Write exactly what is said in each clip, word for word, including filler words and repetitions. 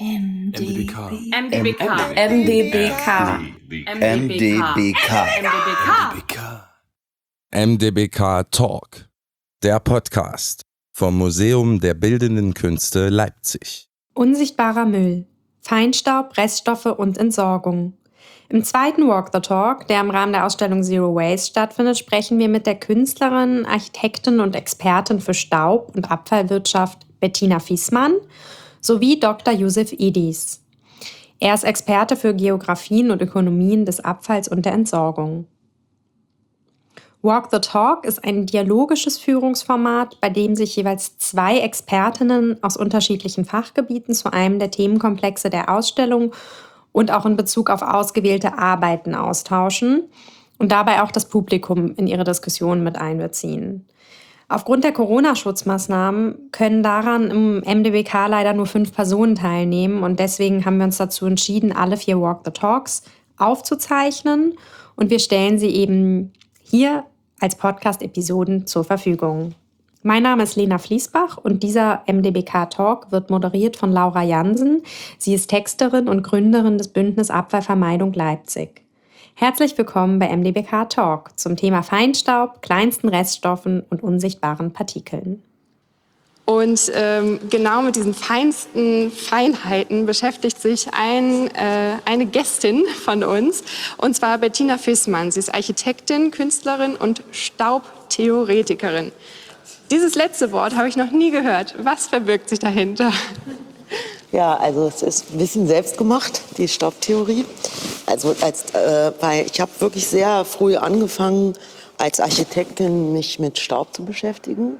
M D B K. M D B K. M D B K. M D B K. M D B K Talk, der Podcast vom Museum der Bildenden Künste Leipzig. Unsichtbarer Müll, Feinstaub, Reststoffe und Entsorgung. Im zweiten Walk the Talk, der im Rahmen der Ausstellung Zero Waste stattfindet, sprechen wir mit der Künstlerin, Architektin und Expertin für Staub- und Abfallwirtschaft Bettina Fiesmann sowie Doktor Yusuf Idis. Er ist Experte für Geografien und Ökonomien des Abfalls und der Entsorgung. Walk the Talk ist ein dialogisches Führungsformat, bei dem sich jeweils zwei Expertinnen aus unterschiedlichen Fachgebieten zu einem der Themenkomplexe der Ausstellung und auch in Bezug auf ausgewählte Arbeiten austauschen und dabei auch das Publikum in ihre Diskussionen mit einbeziehen. Aufgrund der Corona-Schutzmaßnahmen können daran im M D B K leider nur fünf Personen teilnehmen und deswegen haben wir uns dazu entschieden, alle vier Walk the Talks aufzuzeichnen und wir stellen sie eben hier als Podcast-Episoden zur Verfügung. Mein Name ist Lena Fließbach und dieser M D B K-Talk wird moderiert von Laura Jansen. Sie ist Texterin und Gründerin des Bündnis Abfallvermeidung Leipzig. Herzlich willkommen bei M D B K-Talk zum Thema Feinstaub, kleinsten Reststoffen und unsichtbaren Partikeln. Und ähm, genau mit diesen feinsten Feinheiten beschäftigt sich ein, äh, eine Gästin von uns, und zwar Bettina Fiesmann. Sie ist Architektin, Künstlerin und Staubtheoretikerin. Dieses letzte Wort habe ich noch nie gehört. Was verbirgt sich dahinter? Ja, also es ist ein bisschen selbst gemacht, die Staubtheorie. Also als, äh, weil ich habe wirklich sehr früh angefangen, als Architektin mich mit Staub zu beschäftigen.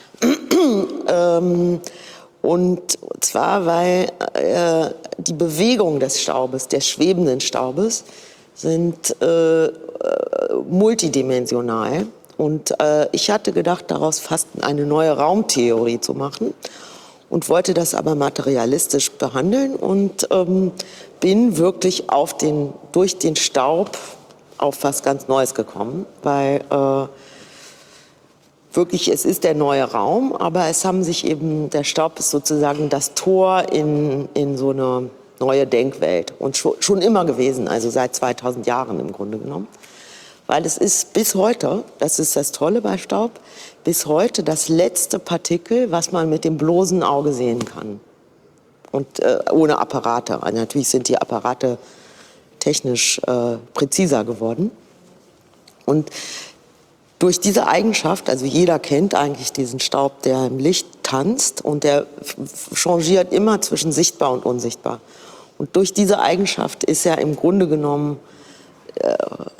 ähm, und zwar, weil äh, die Bewegung des Staubes, des schwebenden Staubes, sind äh, multidimensional. Und äh, ich hatte gedacht, daraus fast eine neue Raumtheorie zu machen und wollte das aber materialistisch behandeln und ähm, bin wirklich auf den, durch den Staub auf was ganz Neues gekommen, weil äh, wirklich, es ist der neue Raum, aber es haben sich eben, der Staub ist sozusagen das Tor in, in so eine neue Denkwelt und schon, schon immer gewesen, also seit zweitausend Jahren im Grunde genommen. Weil es ist bis heute, das ist das Tolle bei Staub, bis heute das letzte Partikel, was man mit dem bloßen Auge sehen kann. Und äh, ohne Apparate. Also natürlich sind die Apparate technisch äh, präziser geworden. Und durch diese Eigenschaft, also jeder kennt eigentlich diesen Staub, der im Licht tanzt und der changiert immer zwischen sichtbar und unsichtbar. Und durch diese Eigenschaft ist er im Grunde genommen äh,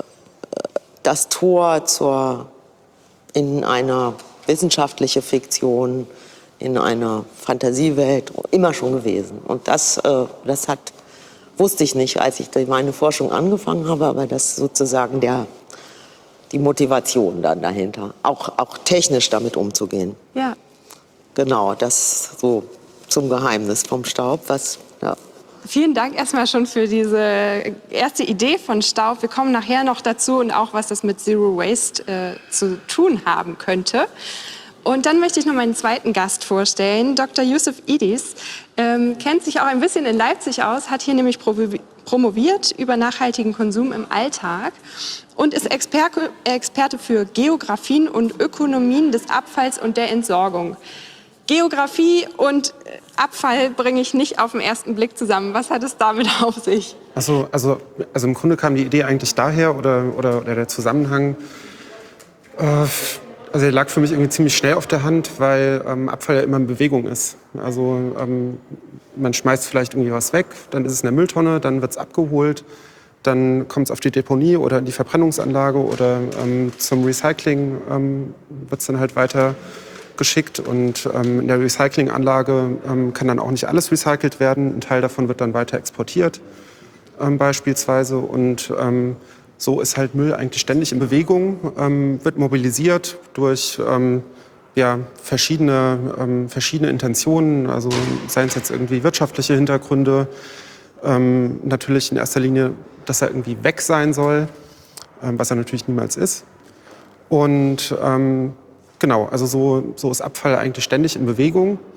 das Tor zur, in einer wissenschaftliche Fiktion, in einer Fantasiewelt immer schon gewesen. Und das, äh, das hat, wusste ich nicht, als ich meine Forschung angefangen habe, aber das ist sozusagen der, die Motivation dann dahinter, auch, auch technisch damit umzugehen. Ja. Genau, das so zum Geheimnis vom Staub, was, ja. Vielen Dank erstmal schon für diese erste Idee von Staub. Wir kommen nachher noch dazu und auch, was das mit Zero Waste äh, zu tun haben könnte. Und dann möchte ich noch meinen zweiten Gast vorstellen. Doktor Yusuf Idis ähm, kennt sich auch ein bisschen in Leipzig aus, hat hier nämlich promoviert über nachhaltigen Konsum im Alltag und ist Exper- Experte für Geografien und Ökonomien des Abfalls und der Entsorgung. Geografie und Abfall bringe ich nicht auf den ersten Blick zusammen. Was hat es damit auf sich? Also, also, also im Grunde kam die Idee eigentlich daher oder, oder, oder der Zusammenhang, äh, also der lag für mich irgendwie ziemlich schnell auf der Hand, weil ähm, Abfall ja immer in Bewegung ist. Also ähm, man schmeißt vielleicht irgendwie was weg, dann ist es in der Mülltonne, dann wird es abgeholt, dann kommt es auf die Deponie oder in die Verbrennungsanlage oder ähm, zum Recycling ähm, wird es dann halt weiter geschickt und ähm, in der Recyclinganlage ähm, kann dann auch nicht alles recycelt werden. Ein Teil davon wird dann weiter exportiert ähm, beispielsweise und ähm, so ist halt Müll eigentlich ständig in Bewegung, ähm, wird mobilisiert durch ähm, ja, verschiedene, ähm, verschiedene Intentionen, also seien es jetzt irgendwie wirtschaftliche Hintergründe, ähm, natürlich in erster Linie, dass er irgendwie weg sein soll, ähm, was er natürlich niemals ist und ähm, genau, also so, so ist Abfall eigentlich ständig in Bewegung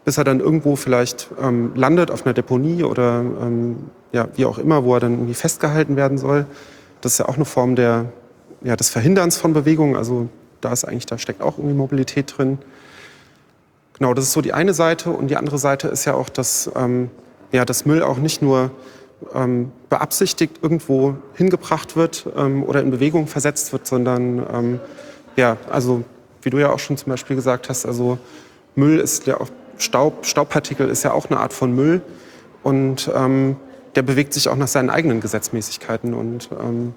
bis er dann irgendwo vielleicht ähm, landet auf einer Deponie oder ähm, ja, wie auch immer, wo er dann irgendwie festgehalten werden soll. Das ist ja auch eine Form der, ja, des Verhinderns von Bewegung. Also da ist eigentlich, da steckt auch irgendwie Mobilität drin. Genau, das ist so die eine Seite. Und die andere Seite ist ja auch, dass, ähm, ja, dass Müll auch nicht nur ähm, beabsichtigt irgendwo hingebracht wird ähm, oder in Bewegung versetzt wird, sondern ähm, ja, also wie du ja auch schon zum Beispiel gesagt hast, also Müll ist ja auch Staub, Staubpartikel ist ja auch eine Art von Müll und ähm, der bewegt sich auch nach seinen eigenen Gesetzmäßigkeiten und ähm,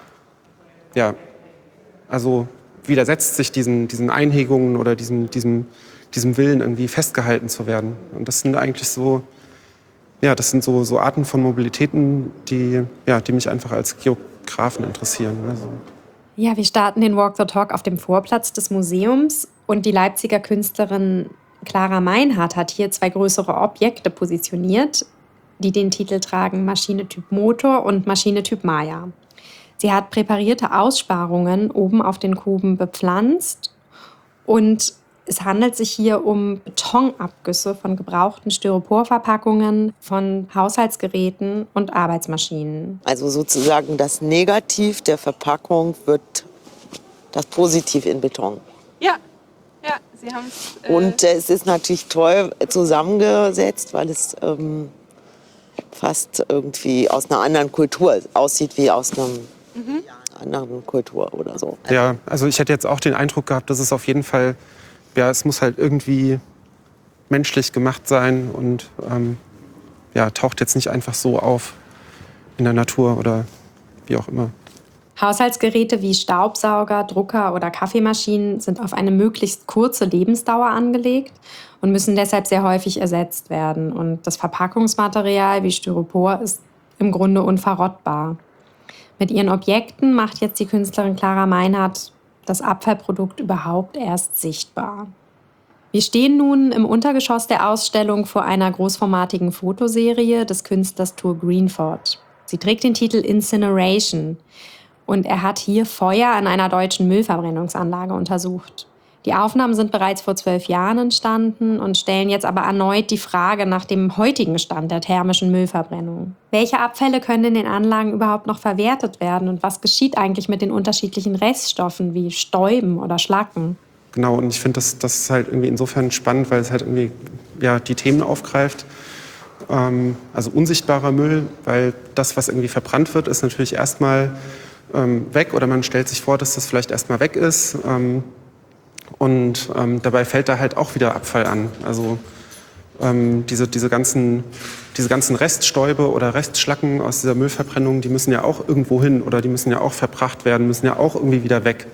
ja, also widersetzt sich diesen, diesen Einhegungen oder diesem, diesem, diesem Willen, irgendwie festgehalten zu werden. Und das sind eigentlich so, ja, das sind so, so Arten von Mobilitäten, die, ja, die mich einfach als Geografen interessieren. Also. Ja, wir starten den Walk the Talk auf dem Vorplatz des Museums und die Leipziger Künstlerin Clara Meinhardt hat hier zwei größere Objekte positioniert, die den Titel tragen Maschine Typ Motor und Maschine Typ Maya. Sie hat präparierte Aussparungen oben auf den Kuben bepflanzt und es handelt sich hier um Betonabgüsse von gebrauchten Styroporverpackungen, von Haushaltsgeräten und Arbeitsmaschinen. Also sozusagen das Negativ der Verpackung wird das Positiv in Beton. Ja, ja, Sie haben es. Äh Und äh, es ist natürlich toll zusammengesetzt, weil es ähm, fast irgendwie aus einer anderen Kultur aussieht wie aus einer mhm. anderen Kultur oder so. Ja, also ich hätte jetzt auch den Eindruck gehabt, dass es auf jeden Fall, ja, es muss halt irgendwie menschlich gemacht sein und ähm, ja, taucht jetzt nicht einfach so auf in der Natur oder wie auch immer. Haushaltsgeräte wie Staubsauger, Drucker oder Kaffeemaschinen sind auf eine möglichst kurze Lebensdauer angelegt und müssen deshalb sehr häufig ersetzt werden. Und das Verpackungsmaterial wie Styropor ist im Grunde unverrottbar. Mit ihren Objekten macht jetzt die Künstlerin Clara Meinhardt das Abfallprodukt überhaupt erst sichtbar. Wir stehen nun im Untergeschoss der Ausstellung vor einer großformatigen Fotoserie des Künstlers Tour Greenford. Sie trägt den Titel Incineration und er hat hier Feuer an einer deutschen Müllverbrennungsanlage untersucht. Die Aufnahmen sind bereits vor zwölf Jahren entstanden und stellen jetzt aber erneut die Frage nach dem heutigen Stand der thermischen Müllverbrennung. Welche Abfälle können in den Anlagen überhaupt noch verwertet werden und was geschieht eigentlich mit den unterschiedlichen Reststoffen wie Stäuben oder Schlacken? Genau, und ich finde, das, das ist halt irgendwie insofern spannend, weil es halt irgendwie ja, die Themen aufgreift. Ähm, also unsichtbarer Müll, weil das, was irgendwie verbrannt wird, ist natürlich erstmal ähm, weg oder man stellt sich vor, dass das vielleicht erstmal weg ist. Ähm, Und ähm, dabei fällt da halt auch wieder Abfall an. Also ähm, diese, diese, ganzen, diese ganzen Reststäube oder Restschlacken aus dieser Müllverbrennung, die müssen ja auch irgendwo hin oder die müssen ja auch verbracht werden, müssen ja auch irgendwie wieder weg.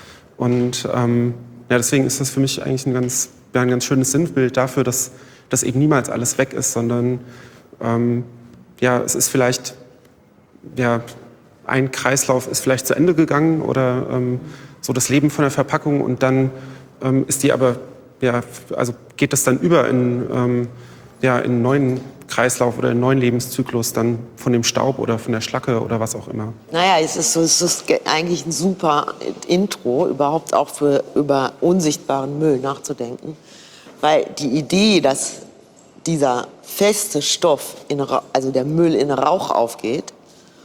Und ähm, ja, deswegen ist das für mich eigentlich ein ganz, ja, ein ganz schönes Sinnbild dafür, dass, dass eben niemals alles weg ist, sondern ähm, ja, es ist vielleicht, ja, ein Kreislauf ist vielleicht zu Ende gegangen oder ähm, so das Leben von der Verpackung und dann ähm, ist die aber, ja, also geht das dann über in, ähm, ja, in einen neuen Kreislauf oder in einen neuen Lebenszyklus dann von dem Staub oder von der Schlacke oder was auch immer. Naja, es ist, so, es ist eigentlich ein super Intro, überhaupt auch für über unsichtbaren Müll nachzudenken, weil die Idee, dass dieser feste Stoff, in, also der Müll in Rauch aufgeht,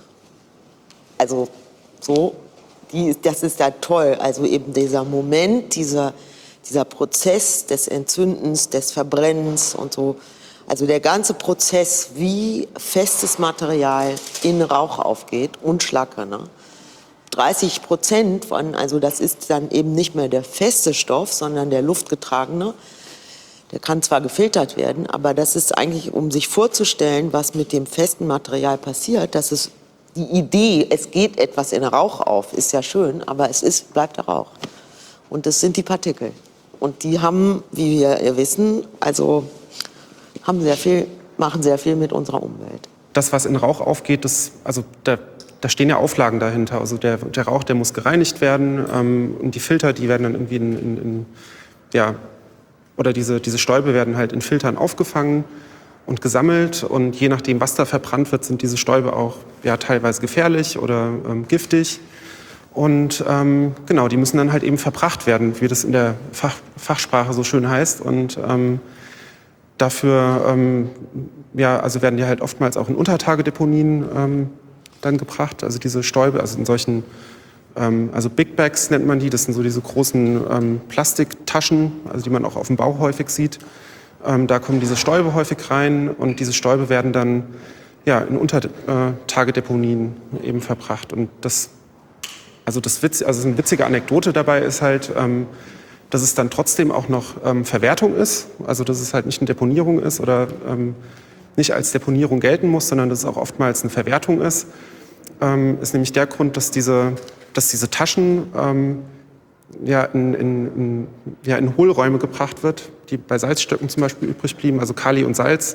also so, Die, das ist ja toll, also eben dieser Moment, dieser, dieser Prozess des Entzündens, des Verbrennens und so. Also der ganze Prozess, wie festes Material in Rauch aufgeht und Schlacke. Ne? dreißig Prozent von, also das ist dann eben nicht mehr der feste Stoff, sondern der luftgetragene. Der kann zwar gefiltert werden, aber das ist eigentlich, um sich vorzustellen, was mit dem festen Material passiert, dass es die Idee, es geht etwas in Rauch auf, ist ja schön, aber es ist, bleibt der Rauch. Und das sind die Partikel. Und die haben, wie wir wissen, also haben sehr viel, machen sehr viel mit unserer Umwelt. Das, was in Rauch aufgeht, das, also da, da stehen ja Auflagen dahinter. Also der, der Rauch, der muss gereinigt werden ähm, und die Filter, die werden dann irgendwie in, in, in ja, oder diese, diese Stäube werden halt in Filtern aufgefangen und gesammelt und je nachdem, was da verbrannt wird, sind diese Stäube auch ja, teilweise gefährlich oder ähm, giftig. Und ähm, genau, die müssen dann halt eben verbracht werden, wie das in der Fach, Fachsprache so schön heißt. Und ähm, dafür ähm, ja, also werden die halt oftmals auch in Untertagedeponien ähm, dann gebracht. Also diese Stäube, also in solchen, ähm, also Big Bags nennt man die. Das sind so diese großen ähm, Plastiktaschen, also die man auch auf dem Bau häufig sieht. Ähm, da kommen diese Stäube häufig rein und diese Stäube werden dann ja, in Untertagedeponien eben verbracht. Und das, also das Witz, also eine witzige Anekdote dabei ist halt, ähm, dass es dann trotzdem auch noch ähm, Verwertung ist. Also dass es halt nicht eine Deponierung ist oder ähm, nicht als Deponierung gelten muss, sondern dass es auch oftmals eine Verwertung ist. Ähm, ist nämlich der Grund, dass diese, dass diese Taschen ähm, ja, in, in, in, ja, in Hohlräume gebracht wird, die bei Salzstöcken zum Beispiel übrig blieben, also Kali und Salz.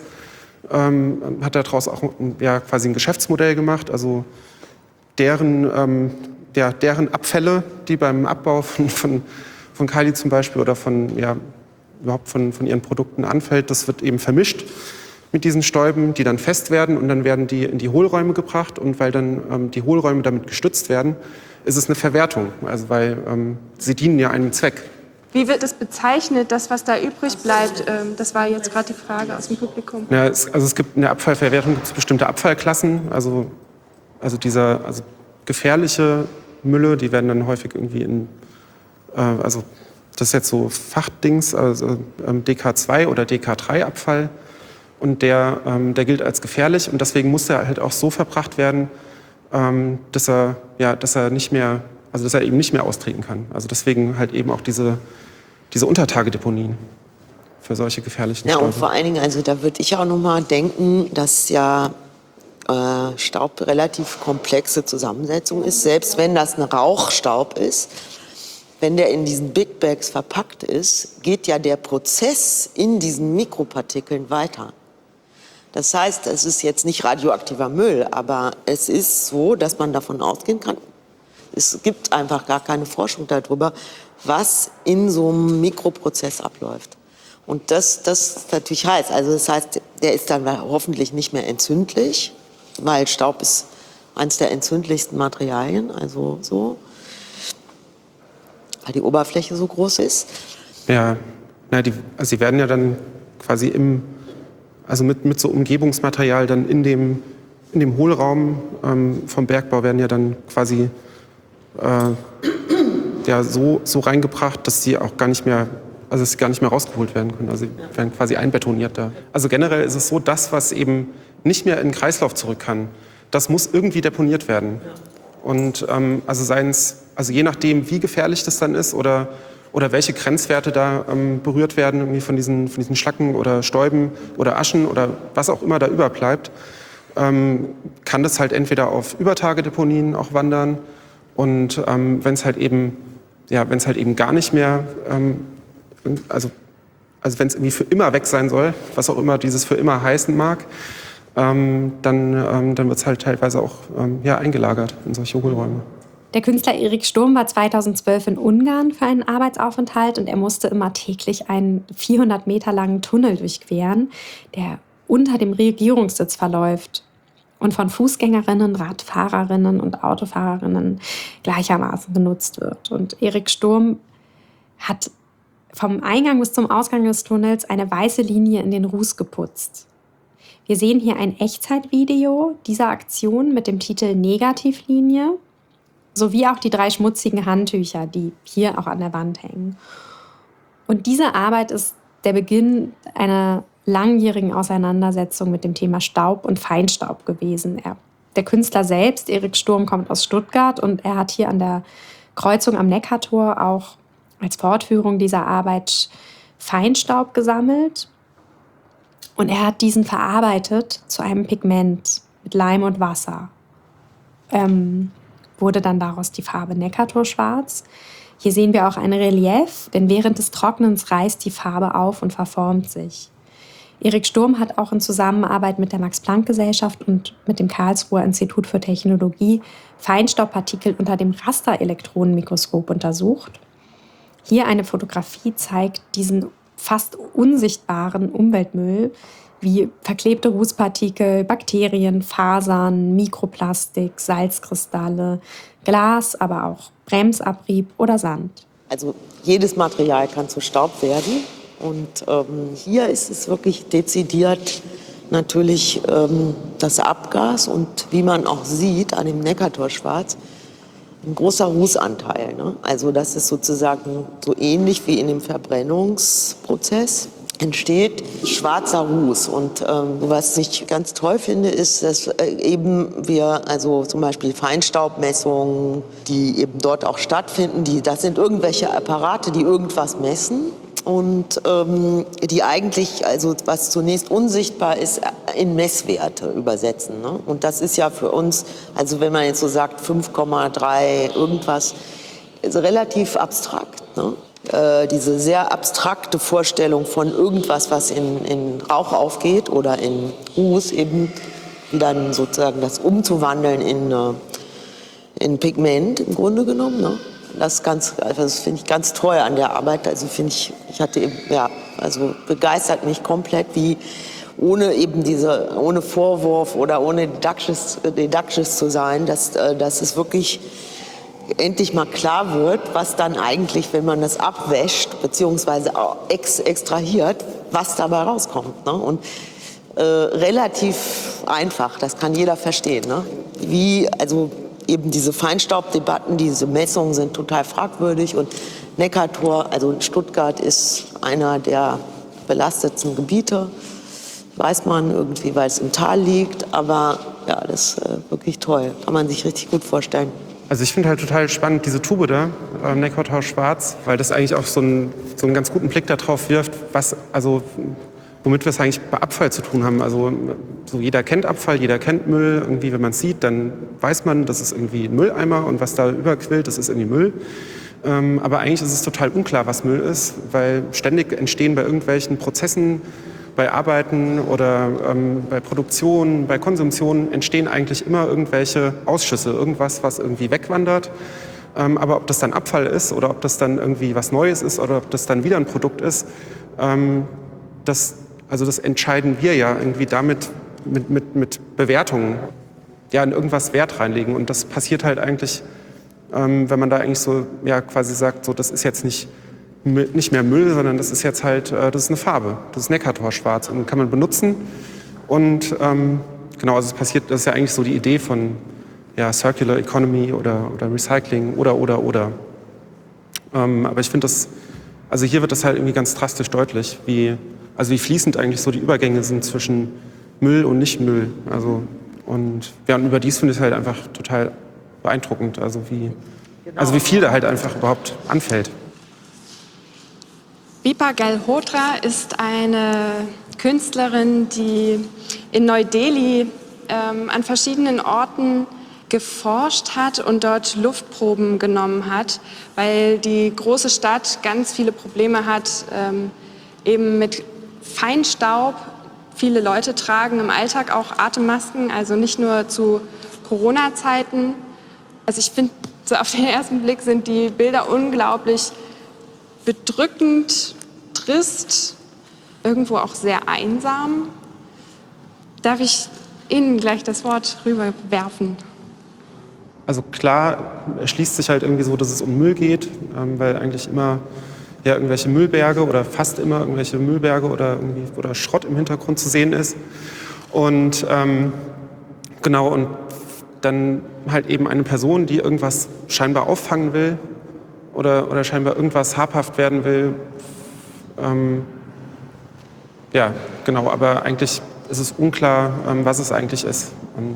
Ähm, hat daraus auch ja, quasi ein Geschäftsmodell gemacht, also deren, ähm, ja, deren Abfälle, die beim Abbau von, von, von Kali zum Beispiel oder von, ja, überhaupt von, von ihren Produkten anfällt, das wird eben vermischt mit diesen Stäuben, die dann fest werden und dann werden die in die Hohlräume gebracht und weil dann ähm, die Hohlräume damit gestützt werden, ist es eine Verwertung, also weil ähm, sie dienen ja einem Zweck. Wie wird es bezeichnet, das, was da übrig bleibt? Ähm, das war jetzt gerade die Frage aus dem Publikum. Ja, es, also es gibt in der Abfallverwertung gibt es bestimmte Abfallklassen, also, also dieser also gefährliche Mülle, die werden dann häufig irgendwie in, äh, also das ist jetzt so Fachdings, also ähm, D K zwei oder D K drei Abfall und der, ähm, der gilt als gefährlich und deswegen muss er halt auch so verbracht werden, ähm, dass er, ja, dass er nicht mehr, also dass er eben nicht mehr austreten kann. Also deswegen halt eben auch diese diese Untertagedeponien für solche gefährlichen Ja, Stäube. und vor allen Dingen, also da würde ich auch noch mal denken, dass ja äh, Staub relativ komplexe Zusammensetzung ist. Selbst wenn das ein Rauchstaub ist, wenn der in diesen Big Bags verpackt ist, geht ja der Prozess in diesen Mikropartikeln weiter. Das heißt, es ist jetzt nicht radioaktiver Müll, aber es ist so, dass man davon ausgehen kann, es gibt einfach gar keine Forschung darüber, was in so einem Mikroprozess abläuft. Und das, das ist natürlich heiß. Also das heißt, der ist dann hoffentlich nicht mehr entzündlich, weil Staub ist eines der entzündlichsten Materialien, also so, weil die Oberfläche so groß ist. Ja, na, die, also sie werden ja dann quasi im, also mit, mit so Umgebungsmaterial dann in dem, in dem Hohlraum ähm, vom Bergbau werden ja dann quasi äh, ja, so, so reingebracht, dass sie auch gar nicht mehr, also dass sie gar nicht mehr rausgeholt werden können. Also sie werden quasi einbetoniert da. Also generell ist es so, das, was eben nicht mehr in den Kreislauf zurück kann, das muss irgendwie deponiert werden. Und ähm, also seien's, also je nachdem, wie gefährlich das dann ist oder, oder welche Grenzwerte da ähm, berührt werden, irgendwie von diesen, von diesen Schlacken oder Stäuben oder Aschen oder was auch immer da überbleibt, ähm, kann das halt entweder auf Übertagedeponien auch wandern. Und ähm, wenn es halt eben, ja, wenn es halt eben gar nicht mehr, ähm, also, also wenn es irgendwie für immer weg sein soll, was auch immer dieses für immer heißen mag, ähm, dann, ähm, dann wird es halt teilweise auch ähm, ja, eingelagert in solche Hohlräume. Der Künstler Erik Sturm war zweitausendzwölf in Ungarn für einen Arbeitsaufenthalt und er musste immer täglich einen vierhundert Meter langen Tunnel durchqueren, der unter dem Regierungssitz verläuft und von Fußgängerinnen, Radfahrerinnen und Autofahrerinnen gleichermaßen genutzt wird. Und Erik Sturm hat vom Eingang bis zum Ausgang des Tunnels eine weiße Linie in den Ruß geputzt. Wir sehen hier ein Echtzeitvideo dieser Aktion mit dem Titel Negativlinie, sowie auch die drei schmutzigen Handtücher, die hier auch an der Wand hängen. Und diese Arbeit ist der Beginn einer langjährigen Auseinandersetzung mit dem Thema Staub und Feinstaub gewesen. Er, der Künstler selbst, Erik Sturm, kommt aus Stuttgart und er hat hier an der Kreuzung am Neckartor auch als Fortführung dieser Arbeit Feinstaub gesammelt. Und er hat diesen verarbeitet zu einem Pigment mit Leim und Wasser. Ähm, wurde dann daraus die Farbe Neckartorschwarz. Hier sehen wir auch ein Relief, denn während des Trocknens reißt die Farbe auf und verformt sich. Erik Sturm hat auch in Zusammenarbeit mit der Max-Planck-Gesellschaft und mit dem Karlsruher Institut für Technologie Feinstaubpartikel unter dem Rasterelektronenmikroskop untersucht. Hier eine Fotografie zeigt diesen fast unsichtbaren Umweltmüll wie verklebte Rußpartikel, Bakterien, Fasern, Mikroplastik, Salzkristalle, Glas, aber auch Bremsabrieb oder Sand. Also jedes Material kann zu Staub werden Und ähm, hier ist es wirklich dezidiert natürlich ähm, das Abgas und wie man auch sieht an dem Neckartor-Schwarz, ein großer Rußanteil. Ne? Also das ist sozusagen so ähnlich wie in dem Verbrennungsprozess entsteht schwarzer Ruß. Und ähm, was ich ganz toll finde, ist, dass äh, eben wir, also zum Beispiel Feinstaubmessungen, die eben dort auch stattfinden, die, das sind irgendwelche Apparate, die irgendwas messen. Und ähm, die eigentlich, also was zunächst unsichtbar ist, in Messwerte übersetzen. Ne? Und das ist ja für uns, also wenn man jetzt so sagt fünf Komma drei irgendwas, ist relativ abstrakt. Ne? Äh, diese sehr abstrakte Vorstellung von irgendwas, was in, in Rauch aufgeht oder in Ruß, eben dann sozusagen das umzuwandeln in, äh, in Pigment im Grunde genommen. Ne? Das, ganz, also das finde ich ganz toll an der Arbeit. Also finde ich, ich hatte eben, ja, also begeistert mich komplett, wie ohne eben diese, ohne Vorwurf oder ohne didaktisch, didaktisch zu sein, dass, dass es wirklich endlich mal klar wird, was dann eigentlich, wenn man das abwäscht, beziehungsweise auch ex, extrahiert, was dabei rauskommt. Ne? Und äh, relativ einfach, das kann jeder verstehen. Ne? Wie, also eben diese Feinstaubdebatten, diese Messungen sind total fragwürdig und Neckartor, also Stuttgart ist einer der belastetsten Gebiete, weiß man irgendwie, weil es im Tal liegt, aber ja, das ist äh, wirklich toll, kann man sich richtig gut vorstellen. Also ich finde halt total spannend diese Tube da, äh, Neckartor Schwarz, weil das eigentlich auch so einen, so einen ganz guten Blick darauf wirft, was, also womit wir es eigentlich bei Abfall zu tun haben. Also so jeder kennt Abfall, jeder kennt Müll. Irgendwie, wenn man es sieht, dann weiß man, das ist irgendwie ein Mülleimer und was da überquillt, das ist irgendwie Müll. Ähm, aber eigentlich ist es total unklar, was Müll ist, weil ständig entstehen bei irgendwelchen Prozessen, bei Arbeiten oder ähm, bei Produktion, bei Konsumtion entstehen eigentlich immer irgendwelche Ausschüsse, irgendwas, was irgendwie wegwandert. Ähm, aber ob das dann Abfall ist oder ob das dann irgendwie was Neues ist oder ob das dann wieder ein Produkt ist, ähm, das Also das entscheiden wir ja irgendwie damit mit, mit, mit Bewertungen, ja, in irgendwas Wert reinlegen. Und das passiert halt eigentlich, ähm, wenn man da eigentlich so ja, quasi sagt, so, das ist jetzt nicht, nicht mehr Müll, sondern das ist jetzt halt, äh, das ist eine Farbe, das ist Neckartor-Schwarz und kann man benutzen. Und ähm, genau, also es passiert, das ist ja eigentlich so die Idee von ja, Circular Economy oder, oder Recycling oder, oder, oder. Ähm, aber ich finde das, also hier wird das halt irgendwie ganz drastisch deutlich, wie Also wie fließend eigentlich so die Übergänge sind zwischen Müll und Nicht-Müll. Also, und ja, und überdies finde ich es halt einfach total beeindruckend, also wie, also wie viel da halt einfach überhaupt anfällt. Vipa Galhotra ist eine Künstlerin, die in Neu-Delhi ähm, an verschiedenen Orten geforscht hat und dort Luftproben genommen hat, weil die große Stadt ganz viele Probleme hat, ähm, eben mit Feinstaub. Viele Leute tragen im Alltag auch Atemmasken, also nicht nur zu Corona-Zeiten. Also ich finde, so auf den ersten Blick sind die Bilder unglaublich bedrückend, trist, irgendwo auch sehr einsam. Darf ich Ihnen gleich das Wort rüberwerfen? Also klar erschließt sich halt irgendwie so, dass es um Müll geht, ähm, weil eigentlich immer ja, irgendwelche Müllberge oder fast immer irgendwelche Müllberge oder, irgendwie, oder Schrott im Hintergrund zu sehen ist. Und ähm, genau, und dann halt eben eine Person, die irgendwas scheinbar auffangen will oder, oder scheinbar irgendwas habhaft werden will. Ähm, ja, genau, aber eigentlich ist es unklar, ähm, was es eigentlich ist. Und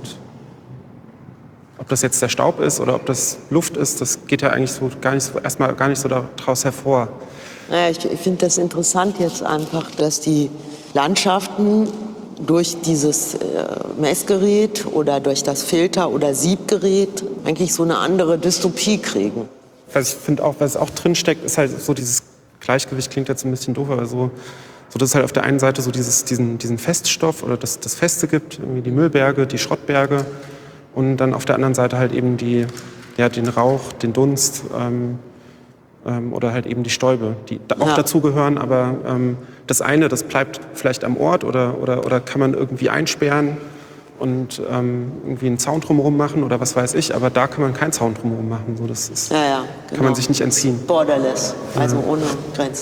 ob das jetzt der Staub ist oder ob das Luft ist, das geht ja eigentlich so gar nicht so, erstmal gar nicht so daraus hervor. Naja, ich ich finde das interessant jetzt einfach, dass die Landschaften durch dieses äh, Messgerät oder durch das Filter- oder Siebgerät eigentlich so eine andere Dystopie kriegen. Was ich finde auch, was auch drinsteckt, ist halt so dieses Gleichgewicht, klingt jetzt ein bisschen doof, aber so, so dass es halt auf der einen Seite so dieses, diesen, diesen Feststoff oder das, das Feste gibt, irgendwie die Müllberge, die Schrottberge und dann auf der anderen Seite halt eben die, ja, den Rauch, den Dunst, ähm, oder halt eben die Stäube, die auch ja. dazugehören, aber ähm, das eine, das bleibt vielleicht am Ort oder, oder, oder kann man irgendwie einsperren und ähm, irgendwie einen Zaun drumherum machen oder was weiß ich, aber da kann man keinen Zaun drumherum machen. So, das ist, ja, ja, genau. kann man sich nicht entziehen. Borderless, also ja. ohne Grenzen.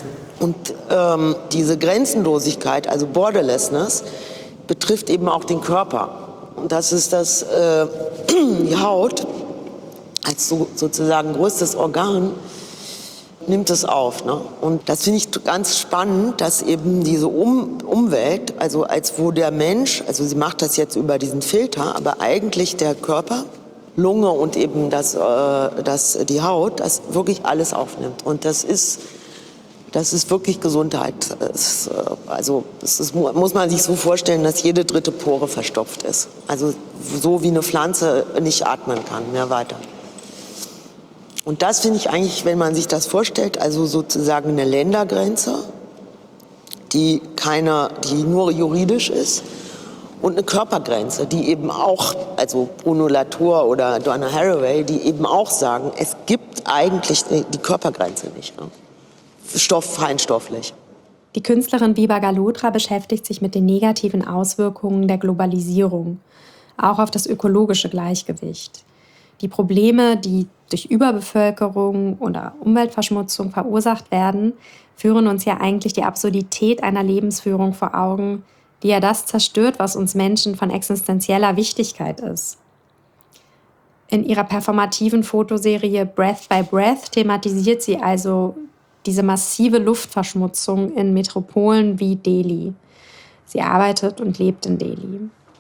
Und ähm, diese Grenzenlosigkeit, also Borderlessness, betrifft eben auch den Körper. Und das ist das, äh, die Haut als so, sozusagen größtes Organ nimmt es auf. Ne? Und das finde ich ganz spannend, dass eben diese um Umwelt, also als wo der Mensch, also sie macht das jetzt über diesen Filter, aber eigentlich der Körper, Lunge und eben das, äh, das, die Haut, das wirklich alles aufnimmt. Und das ist, das ist wirklich Gesundheit. Es, also es ist, muss man sich so vorstellen, dass jede dritte Pore verstopft ist. Also so wie eine Pflanze nicht atmen kann, mehr weiter. Und das finde ich eigentlich, wenn man sich das vorstellt, also sozusagen eine Ländergrenze, die keine, die nur juridisch ist, und eine Körpergrenze, die eben auch, also Bruno Latour oder Donna Haraway, die eben auch sagen, es gibt eigentlich die Körpergrenze nicht, ne? Stoff, feinstofflich. Die Künstlerin Biba Galotra beschäftigt sich mit den negativen Auswirkungen der Globalisierung, auch auf das ökologische Gleichgewicht. Die Probleme, die durch Überbevölkerung oder Umweltverschmutzung verursacht werden, führen uns ja eigentlich die Absurdität einer Lebensführung vor Augen, die ja das zerstört, was uns Menschen von existenzieller Wichtigkeit ist. In ihrer performativen Fotoserie Breath by Breath thematisiert sie also diese massive Luftverschmutzung in Metropolen wie Delhi. Sie arbeitet und lebt in Delhi.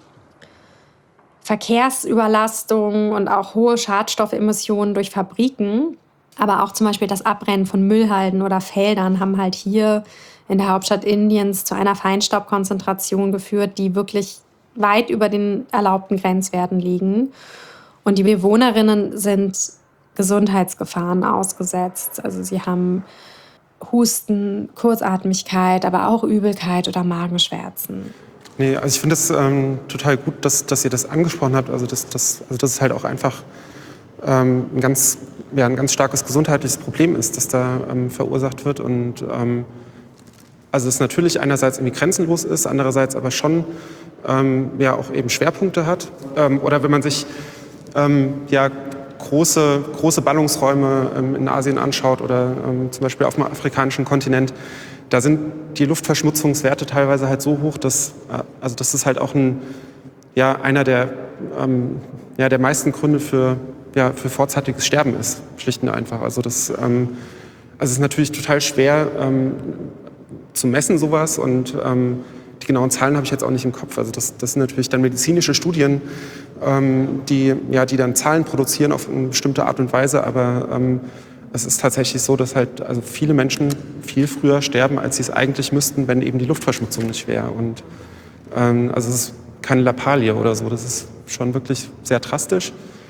Verkehrsüberlastung und auch hohe Schadstoffemissionen durch Fabriken, aber auch zum Beispiel das Abbrennen von Müllhalden oder Feldern haben halt hier in der Hauptstadt Indiens zu einer Feinstaubkonzentration geführt, die wirklich weit über den erlaubten Grenzwerten liegen. Und die Bewohnerinnen sind Gesundheitsgefahren ausgesetzt. Also sie haben Husten, Kurzatmigkeit, aber auch Übelkeit oder Magenschmerzen. Nee, also ich finde es ähm, total gut, dass, dass ihr das angesprochen habt. Also das, das, also das ist halt auch einfach ähm, ein, ganz, ja, ein ganz starkes gesundheitliches Problem ist, das da ähm, verursacht wird. Und ähm, also es natürlich einerseits irgendwie grenzenlos ist, andererseits aber schon ähm, ja auch eben Schwerpunkte hat. Ähm, oder wenn man sich ähm, ja große, große Ballungsräume ähm, in Asien anschaut oder ähm, zum Beispiel auf dem afrikanischen Kontinent, da sind die Luftverschmutzungswerte teilweise halt so hoch, dass, äh, also das ist halt auch ein, ja, einer der, ähm, ja, der meisten Gründe für, ja, für vorzeitiges Sterben ist, schlicht und einfach. Also das ähm, also es ist natürlich total schwer ähm, zu messen, sowas, und ähm, die genauen Zahlen habe ich jetzt auch nicht im Kopf. Also das, das sind natürlich dann medizinische Studien, ähm, die, ja, die dann Zahlen produzieren auf eine bestimmte Art und Weise, aber ähm, es ist tatsächlich so, dass halt also viele Menschen viel früher sterben, als sie es eigentlich müssten, wenn eben die Luftverschmutzung nicht wäre. Und ähm, also es ist keine Lappalie oder so, das ist schon wirklich sehr drastisch.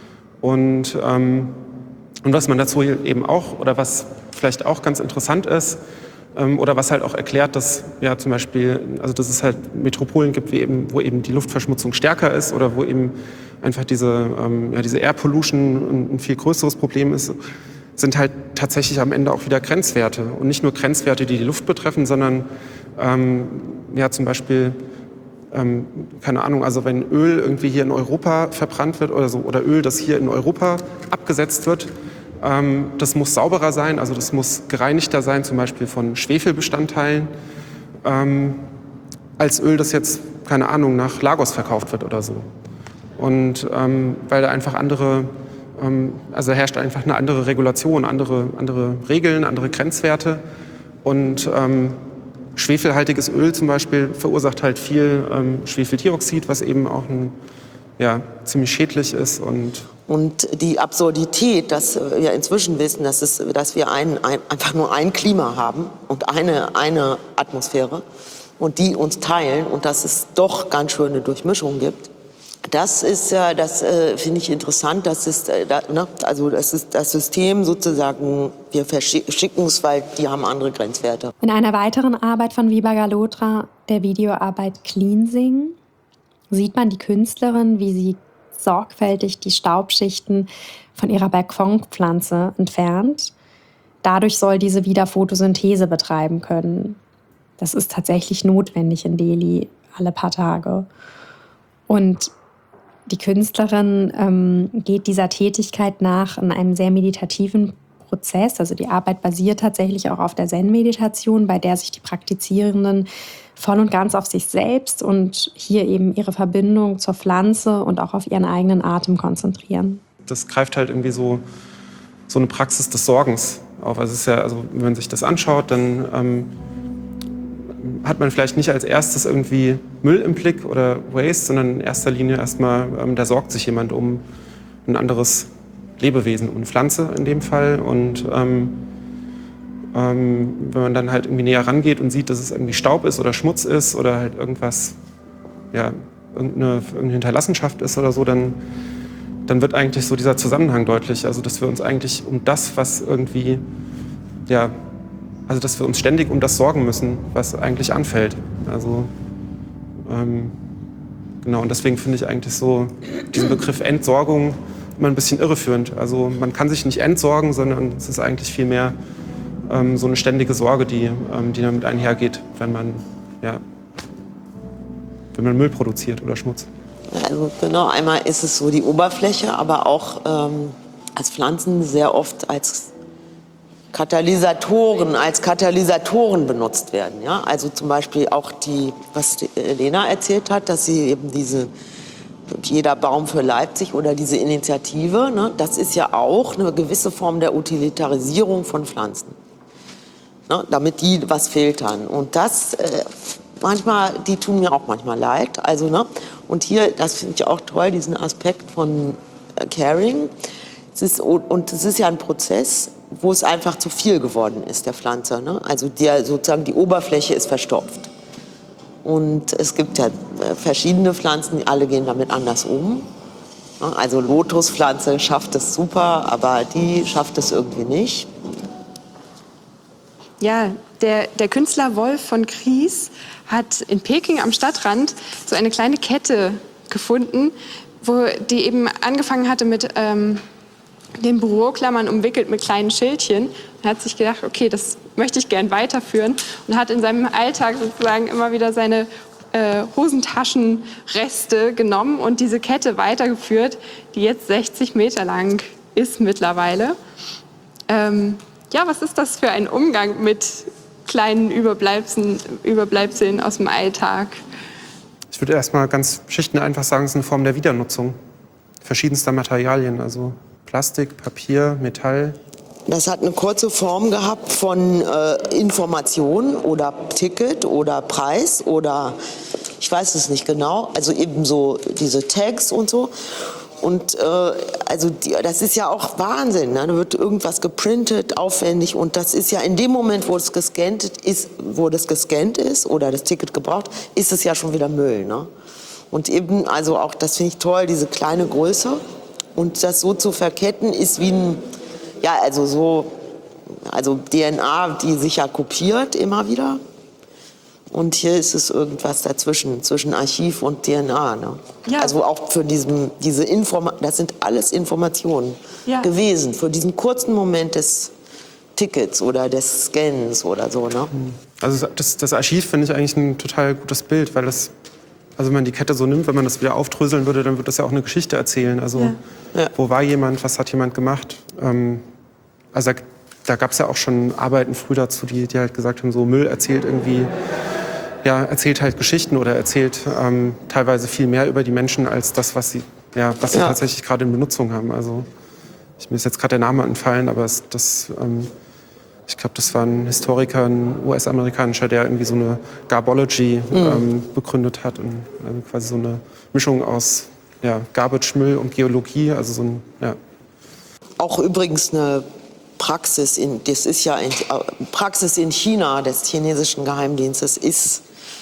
Und, ähm, und was man dazu eben auch, oder was vielleicht auch ganz interessant ist, ähm, oder was halt auch erklärt, dass ja zum Beispiel, also dass es halt Metropolen gibt, wie eben, wo eben die Luftverschmutzung stärker ist oder wo eben einfach diese, ähm, ja, diese Air Pollution ein, ein viel größeres Problem ist, sind halt tatsächlich am Ende auch wieder Grenzwerte. Und nicht nur Grenzwerte, die die Luft betreffen, sondern ähm, ja, zum Beispiel, ähm, keine Ahnung, also wenn Öl irgendwie hier in Europa verbrannt wird oder so, oder Öl, das hier in Europa abgesetzt wird, ähm, das muss sauberer sein, also das muss gereinigter sein, zum Beispiel von Schwefelbestandteilen, ähm, als Öl, das jetzt, keine Ahnung, nach Lagos verkauft wird oder so. Und ähm, weil da einfach andere Also herrscht einfach eine andere Regulation, andere, andere Regeln, andere Grenzwerte. Und ähm, schwefelhaltiges Öl zum Beispiel verursacht halt viel ähm, Schwefeldioxid, was eben auch ein, ja, ziemlich schädlich ist. Und, und die Absurdität, dass wir inzwischen wissen, dass, es, dass wir ein, ein, einfach nur ein Klima haben und eine, eine Atmosphäre und die uns teilen und dass es doch ganz schöne Durchmischung gibt. Das ist ja, das äh, finde ich interessant. Das ist, äh, da, ne? also das ist das System sozusagen. Wir verschicken es, weil die haben andere Grenzwerte. In einer weiteren Arbeit von Biba Galotra, der Videoarbeit Cleansing, sieht man die Künstlerin, wie sie sorgfältig die Staubschichten von ihrer Balkonpflanze entfernt. Dadurch soll diese wieder Photosynthese betreiben können. Das ist tatsächlich notwendig in Delhi alle paar Tage. Und die Künstlerin ähm, geht dieser Tätigkeit nach in einem sehr meditativen Prozess. Also die Arbeit basiert tatsächlich auch auf der Zen-Meditation, bei der sich die Praktizierenden voll und ganz auf sich selbst und hier eben ihre Verbindung zur Pflanze und auch auf ihren eigenen Atem konzentrieren. Das greift halt irgendwie so, so eine Praxis des Sorgens auf. Also es ist ja, also wenn man sich das anschaut, dann ähm, hat man vielleicht nicht als erstes irgendwie Müll im Blick oder Waste, sondern in erster Linie erstmal, ähm, da sorgt sich jemand um ein anderes Lebewesen, um eine Pflanze in dem Fall. Und ähm, ähm, wenn man dann halt irgendwie näher rangeht und sieht, dass es irgendwie Staub ist oder Schmutz ist oder halt irgendwas, ja, irgendeine, irgendeine Hinterlassenschaft ist oder so, dann, dann wird eigentlich so dieser Zusammenhang deutlich. Also dass wir uns eigentlich um das, was irgendwie, ja, also dass wir uns ständig um das sorgen müssen, was eigentlich anfällt. Also ähm, genau, und deswegen finde ich eigentlich so diesen Begriff Entsorgung immer ein bisschen irreführend. Also man kann sich nicht entsorgen, sondern es ist eigentlich vielmehr ähm, so eine ständige Sorge, die, ähm, die damit einhergeht, wenn man, ja, wenn man Müll produziert oder Schmutz. Also genau, einmal ist es so die Oberfläche, aber auch ähm, als Pflanzen sehr oft als Katalysatoren, als Katalysatoren benutzt werden. Ja? Also zum Beispiel auch die, was die Lena erzählt hat, dass sie eben diese Jeder Baum für Leipzig oder diese Initiative, ne, das ist ja auch eine gewisse Form der Utilitarisierung von Pflanzen, ne, damit die was filtern. Und das äh, manchmal, die tun mir auch manchmal leid. Also, ne, und hier, das finde ich auch toll, diesen Aspekt von äh, Caring. Es ist, und es ist ja ein Prozess, wo es einfach zu viel geworden ist, der Pflanze. Ne? Also der, sozusagen die Oberfläche ist verstopft. Und es gibt ja verschiedene Pflanzen, alle gehen damit anders um. Also Lotuspflanze schafft es super, aber die schafft es irgendwie nicht. Ja, der, der Künstler Wolf von Kries hat in Peking am Stadtrand so eine kleine Kette gefunden, wo die eben angefangen hatte mit ähm, den Büroklammern umwickelt mit kleinen Schildchen. Er hat sich gedacht, okay, das möchte ich gern weiterführen und hat in seinem Alltag sozusagen immer wieder seine äh, Hosentaschenreste genommen und diese Kette weitergeführt, die jetzt sechzig Meter lang ist mittlerweile. Ähm, ja, was ist das für ein Umgang mit kleinen Überbleibseln, Überbleibseln aus dem Alltag? Ich würde erstmal ganz schlicht und einfach sagen, es ist eine Form der Wiedernutzung verschiedenster Materialien, also Plastik, Papier, Metall. Das hat eine kurze Form gehabt von äh, Information oder Ticket oder Preis oder ich weiß es nicht genau. Also eben so diese Tags und so. Und äh, also die, das ist ja auch Wahnsinn. Ne? Da wird irgendwas geprintet, aufwendig. Und das ist ja in dem Moment, wo es gescannt ist, wo das gescannt ist oder das Ticket gebraucht, ist es ja schon wieder Müll. Ne? Und eben, also auch, das finde ich toll, diese kleine Größe. Und das so zu verketten ist wie ein, ja, also so, also D N A, die sich ja kopiert immer wieder. Und hier ist es irgendwas dazwischen, zwischen Archiv und D N A. Ne? Ja. Also auch für diesen, diese Informationen, das sind alles Informationen ja. gewesen, für diesen kurzen Moment des Tickets oder des Scans oder so. Ne? Also das, das Archiv finde ich eigentlich ein total gutes Bild, weil das, also wenn man die Kette so nimmt, wenn man das wieder aufdröseln würde, dann wird das ja auch eine Geschichte erzählen. Also ja. Ja. Wo war jemand, was hat jemand gemacht? Ähm, also da, da gab es ja auch schon Arbeiten früh dazu, die, die halt gesagt haben, so Müll erzählt irgendwie, ja, erzählt halt Geschichten oder erzählt ähm, teilweise viel mehr über die Menschen als das, was sie, ja, was sie Ja. tatsächlich gerade in Benutzung haben. Also ich, mir ist jetzt gerade der Name entfallen, aber es, das, ähm, ich glaube, das war ein Historiker, ein U S-amerikanischer, der irgendwie so eine Garbology Mhm. ähm, begründet hat und ähm, quasi so eine Mischung aus ja, Garbage, Müll und Geologie, also so ein, ja. Auch übrigens eine Praxis, in, das ist ja in, Praxis in China des chinesischen Geheimdienstes ist,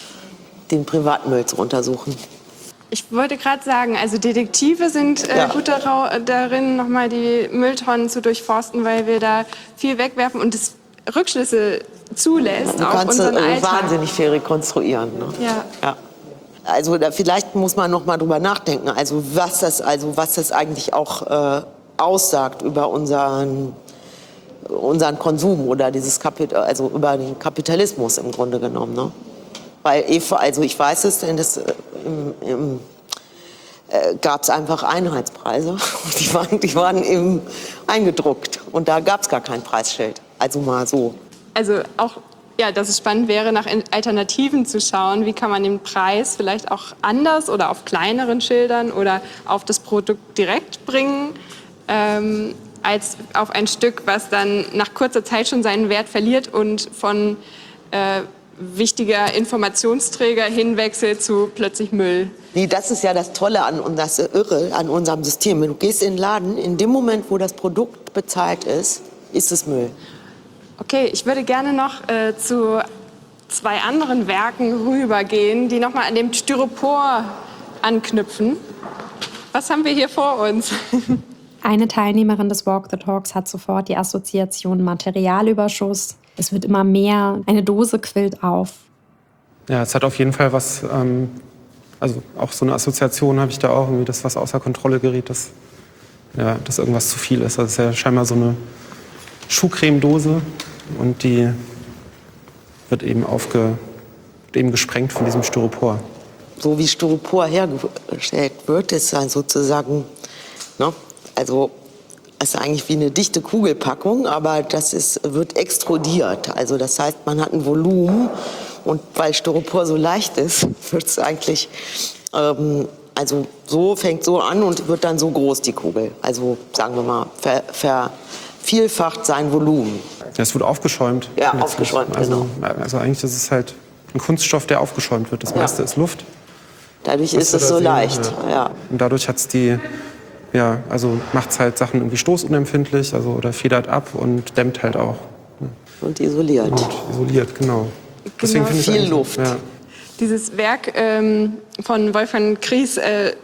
den Privatmüll zu untersuchen. Ich wollte gerade sagen, also Detektive sind äh, Ja. gut darau- darin, nochmal die Mülltonnen zu durchforsten, weil wir da viel wegwerfen und es Rückschlüsse zulässt Du auf kannst unseren äh, Alltag. wahnsinnig viel rekonstruieren. Ne? Ja. Ja. Also da, vielleicht muss man noch mal drüber nachdenken, also was das, also was das eigentlich auch äh, aussagt über unseren, unseren Konsum oder dieses Kapit also über den Kapitalismus im Grunde genommen. Ne? Weil Eva, also ich weiß es, denn das äh, im, im äh, gab es einfach Einheitspreise. Die waren, die waren eben eingedruckt und da gab es gar kein Preisschild. Also mal so. Also auch, ja, dass es spannend wäre, nach Alternativen zu schauen. Wie kann man den Preis vielleicht auch anders oder auf kleineren Schildern oder auf das Produkt direkt bringen, ähm, als auf ein Stück, was dann nach kurzer Zeit schon seinen Wert verliert und von äh, wichtiger Informationsträger hinwechselt zu plötzlich Müll. Nee, das ist ja das Tolle an und das Irre an unserem System. Du gehst in den Laden, in dem Moment, wo das Produkt bezahlt ist, ist es Müll. Okay, ich würde gerne noch äh, zu zwei anderen Werken rübergehen, die noch mal an dem Styropor anknüpfen. Was haben wir hier vor uns? Eine Teilnehmerin des Walk the Talks hat sofort die Assoziation Materialüberschuss. Es wird immer mehr, eine Dose quillt auf. Ja, es hat auf jeden Fall was, ähm, also auch so eine Assoziation habe ich da auch, irgendwie, dass was außer Kontrolle gerät, dass, ja, dass irgendwas zu viel ist. Das ist ja scheinbar so eine Schuhcremedose und die wird eben, aufge, eben gesprengt von diesem Styropor. So wie Styropor hergestellt wird, ist dann sozusagen, ne, also es ist eigentlich wie eine dichte Kugelpackung, aber das ist, wird extrudiert. Also das heißt, man hat ein Volumen und weil Styropor so leicht ist, wird es eigentlich, ähm, also so fängt so an und wird dann so groß, die Kugel. Also sagen wir mal, ver, vervielfacht sein Volumen. Ja, es wird aufgeschäumt. Ja, aufgeschäumt, also, genau. Also eigentlich ist es halt ein Kunststoff, der aufgeschäumt wird. Das meiste Ja. ist Luft. Dadurch Müsste ist es da so sehen, leicht. Ja. Ja. Und dadurch hat es die, ja, also macht es halt Sachen irgendwie stoßunempfindlich, also oder federt ab und dämmt halt auch. Und isoliert. Und isoliert, genau. Deswegen finde ich Viel eigentlich- Luft. Ja. Dieses Werk ähm, von Wolfgang Kries äh,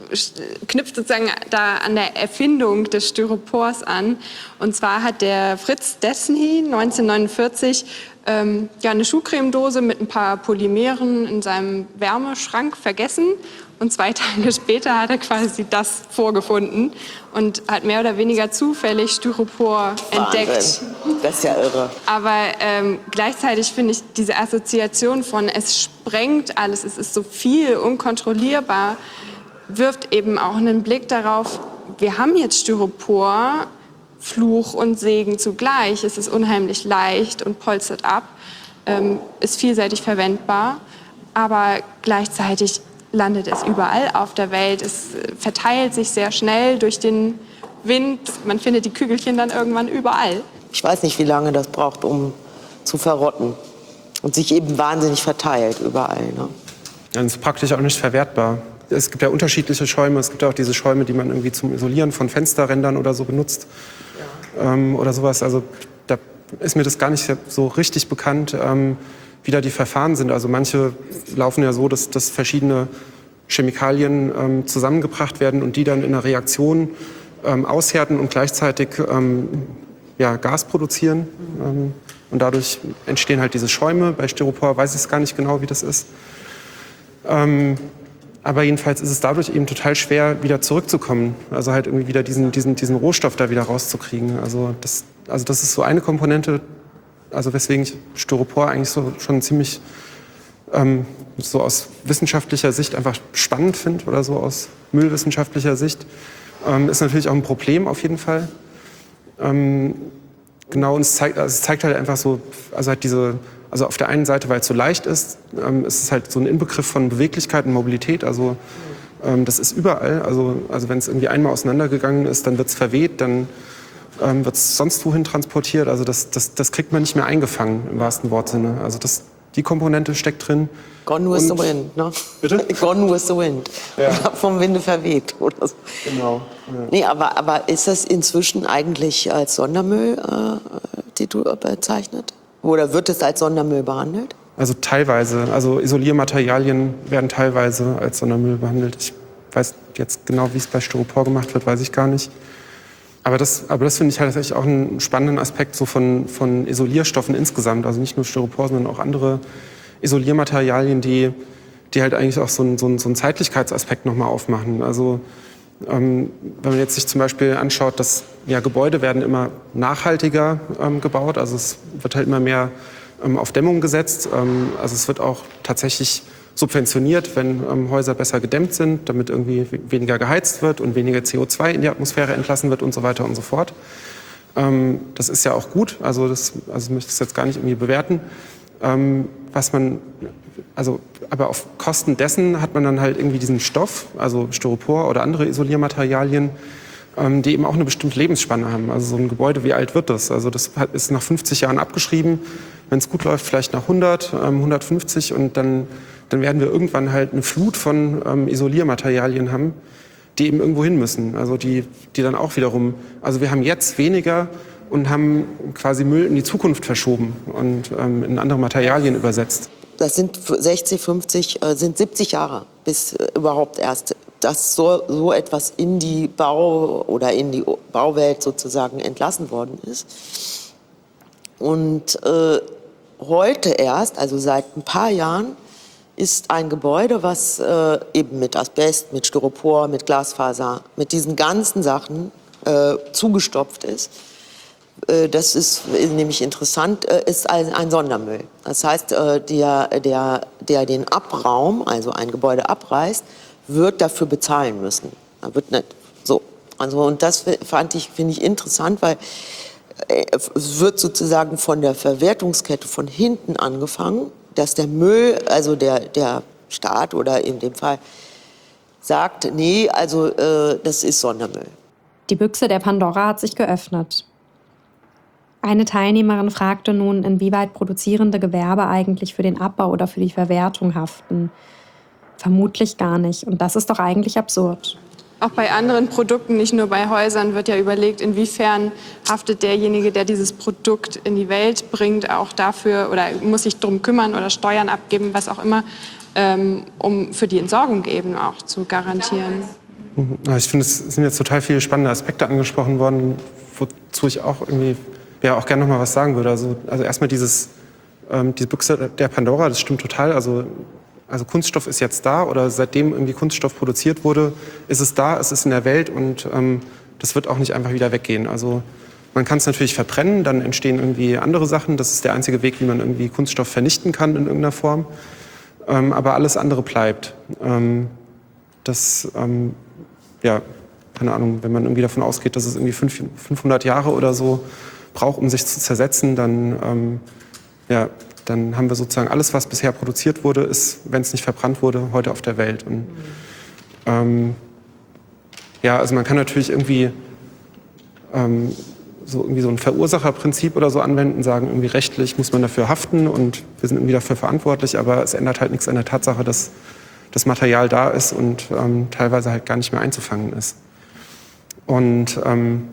knüpft sozusagen da an der Erfindung des Styropors an. Und zwar hat der Fritz Desny neunzehnhundertneunundvierzig ähm, ja, eine Schuhcremedose mit ein paar Polymeren in seinem Wärmeschrank vergessen. Und zwei Tage später hat er quasi das vorgefunden und hat mehr oder weniger zufällig Styropor entdeckt. Wahnsinn. Das ist ja irre. Aber ähm, gleichzeitig finde ich diese Assoziation von es sprengt alles, es ist so viel, unkontrollierbar, wirft eben auch einen Blick darauf, wir haben jetzt Styropor, Fluch und Segen zugleich. Es ist unheimlich leicht und polstert ab, ähm, ist vielseitig verwendbar, aber gleichzeitig landet es überall auf der Welt. Es verteilt sich sehr schnell durch den Wind. Man findet die Kügelchen dann irgendwann überall. Ich weiß nicht, wie lange das braucht, um zu verrotten. Und sich eben wahnsinnig verteilt überall. Ne? Ja, und es ist praktisch auch nicht verwertbar. Es gibt ja unterschiedliche Schäume. Es gibt ja auch diese Schäume, die man irgendwie zum Isolieren von Fensterrändern oder so benutzt. Ja. Ähm, oder sowas. Also da ist mir das gar nicht so richtig bekannt, ähm, wie da die Verfahren sind. Also manche laufen ja so, dass, dass verschiedene Chemikalien ähm, zusammengebracht werden und die dann in einer Reaktion ähm, aushärten und gleichzeitig ähm, ja, Gas produzieren. Ähm, und dadurch entstehen halt diese Schäume. Bei Styropor weiß ich es gar nicht genau, wie das ist. Ähm, aber jedenfalls ist es dadurch eben total schwer, wieder zurückzukommen. Also halt irgendwie wieder diesen, diesen, diesen Rohstoff da wieder rauszukriegen. Also das, also das ist so eine Komponente, also weswegen ich Styropor eigentlich so schon ziemlich ähm, so aus wissenschaftlicher Sicht einfach spannend finde oder so aus müllwissenschaftlicher Sicht. Ähm, ist natürlich auch ein Problem auf jeden Fall. Ähm, genau, und es zeigt, also es zeigt halt einfach so, also halt diese, also auf der einen Seite, weil es so leicht ist, ähm, ist es halt so ein Inbegriff von Beweglichkeit und Mobilität. Also ähm, das ist überall. Also, also wenn es irgendwie einmal auseinandergegangen ist, dann wird es verweht, dann ähm, wird es sonst wohin transportiert. Also das, das, das kriegt man nicht mehr eingefangen im wahrsten Wortsinne. Also das, die Komponente steckt drin. Gone with Und- the wind, ne? Bitte? Gone with the wind. Ja. Vom Winde verweht oder so. Genau. Ja. Nee, aber, aber ist das inzwischen eigentlich als Sondermüll äh, bezeichnet? Oder wird es als Sondermüll behandelt? Also teilweise. Also Isoliermaterialien werden teilweise als Sondermüll behandelt. Ich weiß jetzt genau, wie es bei Styropor gemacht wird, weiß ich gar nicht. Aber das, aber das finde ich halt tatsächlich auch einen spannenden Aspekt so von, von Isolierstoffen insgesamt. Also nicht nur Styropor, sondern auch andere Isoliermaterialien, die, die halt eigentlich auch so einen, so einen, so einen Zeitlichkeitsaspekt nochmal aufmachen. Also ähm, wenn man jetzt sich zum Beispiel anschaut, dass ja, Gebäude werden immer nachhaltiger ähm, gebaut. Also es wird halt immer mehr ähm, auf Dämmung gesetzt. Ähm, also es wird auch tatsächlich subventioniert, wenn ähm, Häuser besser gedämmt sind, damit irgendwie weniger geheizt wird und weniger C O zwei in die Atmosphäre entlassen wird und so weiter und so fort. Ähm, das ist ja auch gut, also das also ich möchte das jetzt gar nicht irgendwie bewerten. Ähm, was man, also, aber auf Kosten dessen hat man dann halt irgendwie diesen Stoff, also Styropor oder andere Isoliermaterialien, ähm, die eben auch eine bestimmte Lebensspanne haben. Also so ein Gebäude, wie alt wird das? Also das hat, ist nach fünfzig Jahren abgeschrieben, wenn es gut läuft, vielleicht nach hundert, ähm, hundertfünfzig und dann, dann werden wir irgendwann halt eine Flut von ähm, Isoliermaterialien haben, die eben irgendwo hin müssen. Also die, die dann auch wiederum, also wir haben jetzt weniger und haben quasi Müll in die Zukunft verschoben und ähm, in andere Materialien übersetzt. Das sind sechzig, fünfzig, äh, sind siebzig Jahre, bis äh, überhaupt erst dass so, so etwas in die Bau- oder in die Bauwelt sozusagen entlassen worden ist. Und äh, heute erst, also seit ein paar Jahren, ist ein Gebäude, was äh, eben mit Asbest, mit Styropor, mit Glasfaser, mit diesen ganzen Sachen äh, zugestopft ist. Äh, das ist nämlich interessant, äh, ist ein, ein Sondermüll. Das heißt, äh, der, der, der den Abraum, also ein Gebäude abreißt, wird dafür bezahlen müssen. Da wird nicht so. Also, und das fand ich, finde ich interessant, weil äh, es wird sozusagen von der Verwertungskette von hinten angefangen, dass der Müll, also der, der Staat oder in dem Fall sagt, nee, also äh, das ist Sondermüll. Die Büchse der Pandora hat sich geöffnet. Eine Teilnehmerin fragte nun, inwieweit produzierende Gewerbe eigentlich für den Abbau oder für die Verwertung haften. Vermutlich gar nicht. Und das ist doch eigentlich absurd. Auch bei anderen Produkten, nicht nur bei Häusern, wird ja überlegt, inwiefern haftet derjenige, der dieses Produkt in die Welt bringt, auch dafür oder muss sich darum kümmern oder Steuern abgeben, was auch immer, ähm, um für die Entsorgung eben auch zu garantieren. Ich finde, es sind jetzt total viele spannende Aspekte angesprochen worden, wozu ich auch irgendwie ja, auch gerne noch mal was sagen würde. Also, also erstmal dieses, ähm, diese Büchse der Pandora, das stimmt total. Also Also Kunststoff ist jetzt da oder seitdem irgendwie Kunststoff produziert wurde, ist es da, es ist in der Welt und ähm, das wird auch nicht einfach wieder weggehen. Also man kann es natürlich verbrennen, dann entstehen irgendwie andere Sachen. Das ist der einzige Weg, wie man irgendwie Kunststoff vernichten kann in irgendeiner Form. Ähm, aber alles andere bleibt. Ähm, das, ähm, ja, keine Ahnung, wenn man irgendwie davon ausgeht, dass es irgendwie fünfhundert Jahre oder so braucht, um sich zu zersetzen, dann ähm, ja, dann haben wir sozusagen alles, was bisher produziert wurde, ist, wenn es nicht verbrannt wurde, heute auf der Welt. Und, ähm, ja, also man kann natürlich irgendwie, ähm, so irgendwie so ein Verursacherprinzip oder so anwenden, sagen, irgendwie rechtlich muss man dafür haften und wir sind irgendwie dafür verantwortlich, aber es ändert halt nichts an der Tatsache, dass das Material da ist und ähm, teilweise halt gar nicht mehr einzufangen ist. Und ähm,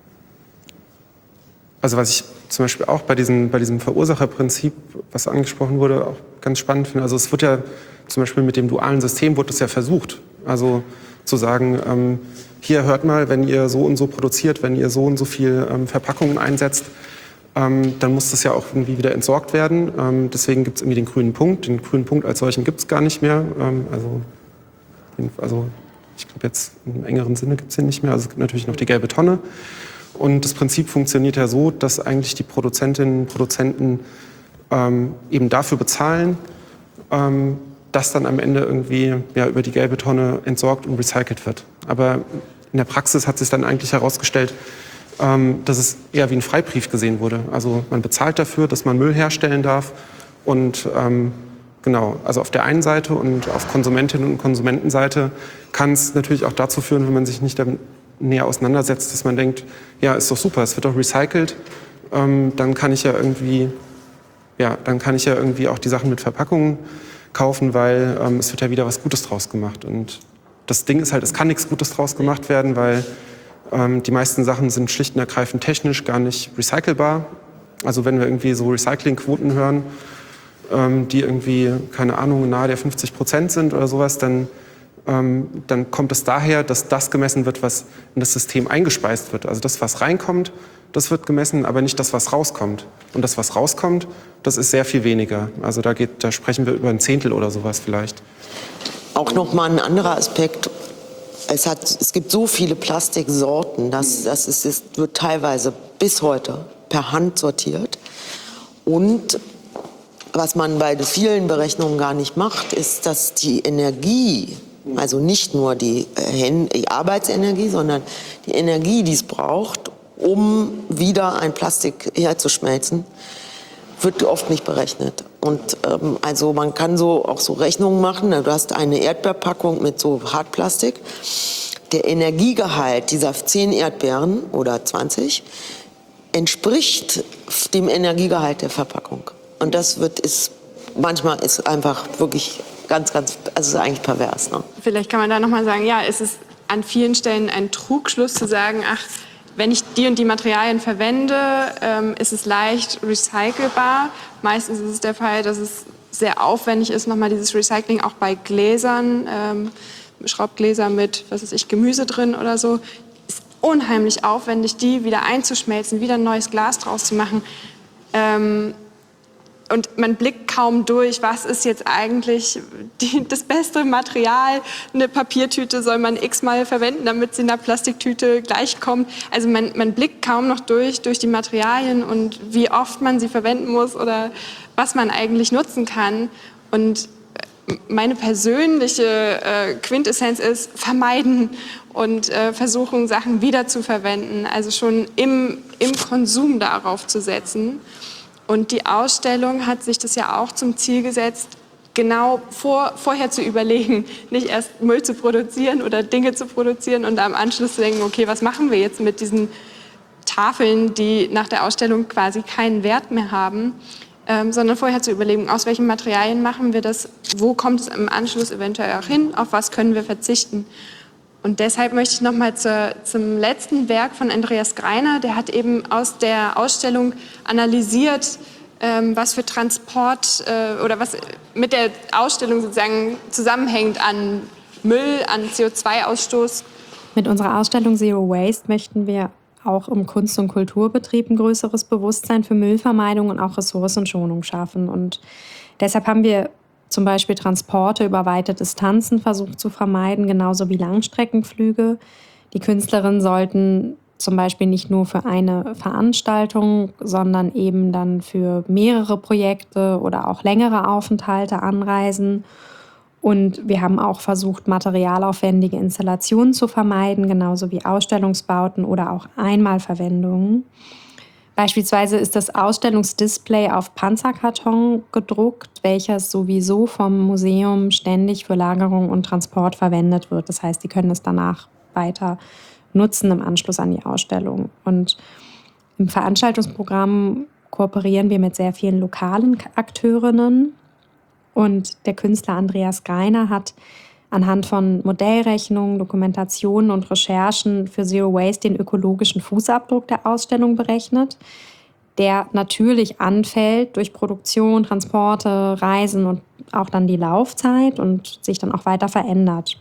also was ich zum Beispiel auch bei diesem, bei diesem Verursacherprinzip, was angesprochen wurde, auch ganz spannend finde. Also es wird ja zum Beispiel mit dem dualen System wurde das ja versucht. Also zu sagen, ähm, hier hört mal, wenn ihr so und so produziert, wenn ihr so und so viel ähm, Verpackungen einsetzt, ähm, dann muss das ja auch irgendwie wieder entsorgt werden. Ähm, deswegen gibt es irgendwie den grünen Punkt. Den grünen Punkt als solchen gibt es gar nicht mehr. Ähm, also, also ich glaube jetzt im engeren Sinne gibt es den nicht mehr. Also es gibt natürlich noch die gelbe Tonne. Und das Prinzip funktioniert ja so, dass eigentlich die Produzentinnen und Produzenten ähm, eben dafür bezahlen, ähm, dass dann am Ende irgendwie ja, über die gelbe Tonne entsorgt und recycelt wird. Aber in der Praxis hat sich dann eigentlich herausgestellt, ähm, dass es eher wie ein Freibrief gesehen wurde. Also man bezahlt dafür, dass man Müll herstellen darf. Und ähm, genau, also auf der einen Seite und auf Konsumentinnen- und Konsumentenseite kann es natürlich auch dazu führen, wenn man sich nicht damit näher auseinandersetzt, dass man denkt, ja, ist doch super, es wird doch recycelt, ähm, dann kann ich ja irgendwie, ja, dann kann ich ja irgendwie auch die Sachen mit Verpackungen kaufen, weil ähm, es wird ja wieder was Gutes draus gemacht. Und das Ding ist halt, es kann nichts Gutes draus gemacht werden, weil ähm, die meisten Sachen sind schlicht und ergreifend technisch gar nicht recycelbar. Also wenn wir irgendwie so Recyclingquoten hören, ähm, die irgendwie, keine Ahnung, nahe der fünfzig Prozent sind oder sowas, dann Ähm, dann kommt es daher, dass das gemessen wird, was in das System eingespeist wird. Also das, was reinkommt, das wird gemessen, aber nicht das, was rauskommt. Und das, was rauskommt, das ist sehr viel weniger. Also da, geht, da sprechen wir über ein Zehntel oder sowas vielleicht. Auch noch mal ein anderer Aspekt. Es, hat, es gibt so viele Plastiksorten, dass das ist, es wird teilweise bis heute per Hand sortiert. Und was man bei vielen Berechnungen gar nicht macht, ist, dass die Energie, also nicht nur die, äh, die Arbeitsenergie, sondern die Energie, die es braucht, um wieder ein Plastik herzuschmelzen, wird oft nicht berechnet. Und ähm, also man kann so auch so Rechnungen machen. Du hast eine Erdbeerpackung mit so Hartplastik. Der Energiegehalt dieser zehn Erdbeeren oder zwanzig entspricht dem Energiegehalt der Verpackung. Und das wird ist manchmal ist einfach wirklich ganz, ganz, also ist eigentlich pervers. Ne? Vielleicht kann man da nochmal sagen, ja, es ist an vielen Stellen ein Trugschluss zu sagen, ach, wenn ich die und die Materialien verwende, ähm, ist es leicht recycelbar. Meistens ist es der Fall, dass es sehr aufwendig ist, nochmal dieses Recycling auch bei Gläsern, ähm, Schraubgläser mit, was weiß ich, Gemüse drin oder so. Ist unheimlich aufwendig, die wieder einzuschmelzen, wieder ein neues Glas draus zu machen. Ähm, Und man blickt kaum durch, was ist jetzt eigentlich die, das beste Material. Eine Papiertüte soll man x-mal verwenden, damit sie in der Plastiktüte gleichkommt. Also man, man blickt kaum noch durch, durch die Materialien und wie oft man sie verwenden muss oder was man eigentlich nutzen kann. Und meine persönliche äh, Quintessenz ist, vermeiden und äh, versuchen, Sachen wiederzuverwenden. Also schon im, im Konsum darauf zu setzen. Und die Ausstellung hat sich das ja auch zum Ziel gesetzt, genau vor, vorher zu überlegen, nicht erst Müll zu produzieren oder Dinge zu produzieren und am Anschluss zu denken, okay, was machen wir jetzt mit diesen Tafeln, die nach der Ausstellung quasi keinen Wert mehr haben, ähm, sondern vorher zu überlegen, aus welchen Materialien machen wir das, wo kommt es im Anschluss eventuell auch hin, auf was können wir verzichten. Und deshalb möchte ich noch mal zur, zum letzten Werk von Andreas Greiner. Der hat eben aus der Ausstellung analysiert, ähm, was für Transport äh, oder was mit der Ausstellung sozusagen zusammenhängt an Müll, an C O zwei Ausstoß. Mit unserer Ausstellung Zero Waste möchten wir auch im Kunst- und Kulturbetrieb ein größeres Bewusstsein für Müllvermeidung und auch Ressourcenschonung schaffen. Und deshalb haben wir zum Beispiel Transporte über weite Distanzen versucht zu vermeiden, genauso wie Langstreckenflüge. Die Künstlerinnen sollten zum Beispiel nicht nur für eine Veranstaltung, sondern eben dann für mehrere Projekte oder auch längere Aufenthalte anreisen. Und wir haben auch versucht, materialaufwendige Installationen zu vermeiden, genauso wie Ausstellungsbauten oder auch Einmalverwendungen. Beispielsweise ist das Ausstellungsdisplay auf Panzerkarton gedruckt, welches sowieso vom Museum ständig für Lagerung und Transport verwendet wird. Das heißt, die können es danach weiter nutzen im Anschluss an die Ausstellung. Und im Veranstaltungsprogramm kooperieren wir mit sehr vielen lokalen Akteurinnen. Und der Künstler Andreas Greiner hat anhand von Modellrechnungen, Dokumentationen und Recherchen für Zero Waste den ökologischen Fußabdruck der Ausstellung berechnet, der natürlich anfällt durch Produktion, Transporte, Reisen und auch dann die Laufzeit und sich dann auch weiter verändert.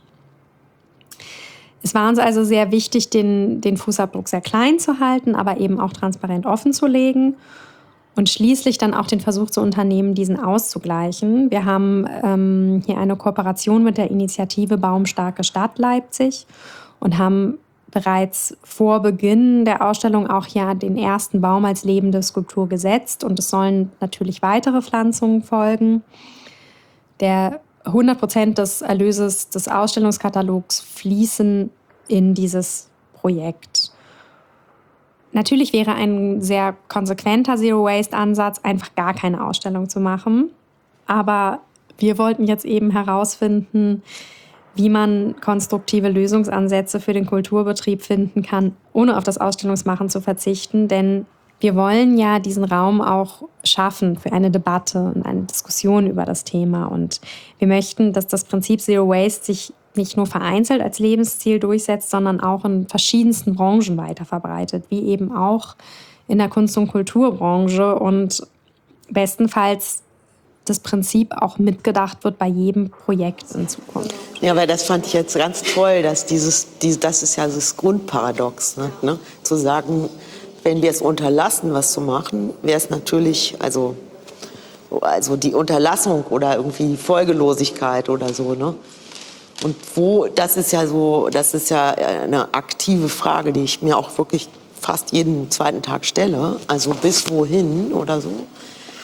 Es war uns also sehr wichtig, den, den Fußabdruck sehr klein zu halten, aber eben auch transparent offen zu legen. Und schließlich dann auch den Versuch zu unternehmen, diesen auszugleichen. Wir haben ähm, hier eine Kooperation mit der Initiative Baumstarke Stadt Leipzig und haben bereits vor Beginn der Ausstellung auch ja den ersten Baum als lebende Skulptur gesetzt. Und es sollen natürlich weitere Pflanzungen folgen. Der hundert Prozent des Erlöses des Ausstellungskatalogs fließen in dieses Projekt. Natürlich wäre ein sehr konsequenter Zero-Waste-Ansatz, einfach gar keine Ausstellung zu machen. Aber wir wollten jetzt eben herausfinden, wie man konstruktive Lösungsansätze für den Kulturbetrieb finden kann, ohne auf das Ausstellungsmachen zu verzichten. Denn wir wollen ja diesen Raum auch schaffen für eine Debatte und eine Diskussion über das Thema. Und wir möchten, dass das Prinzip Zero Waste sich nicht nur vereinzelt als Lebensziel durchsetzt, sondern auch in verschiedensten Branchen weiter verbreitet, wie eben auch in der Kunst- und Kulturbranche und bestenfalls das Prinzip auch mitgedacht wird bei jedem Projekt in Zukunft. Ja, weil das fand ich jetzt ganz toll, dass dieses, dieses das ist ja das Grundparadox, ne? Ne? Zu sagen, wenn wir es unterlassen, was zu machen, wäre es natürlich, also, also die Unterlassung oder irgendwie die Folgelosigkeit oder so, ne? Und wo, das ist ja so, das ist ja eine aktive Frage, die ich mir auch wirklich fast jeden zweiten Tag stelle. Also bis wohin oder so.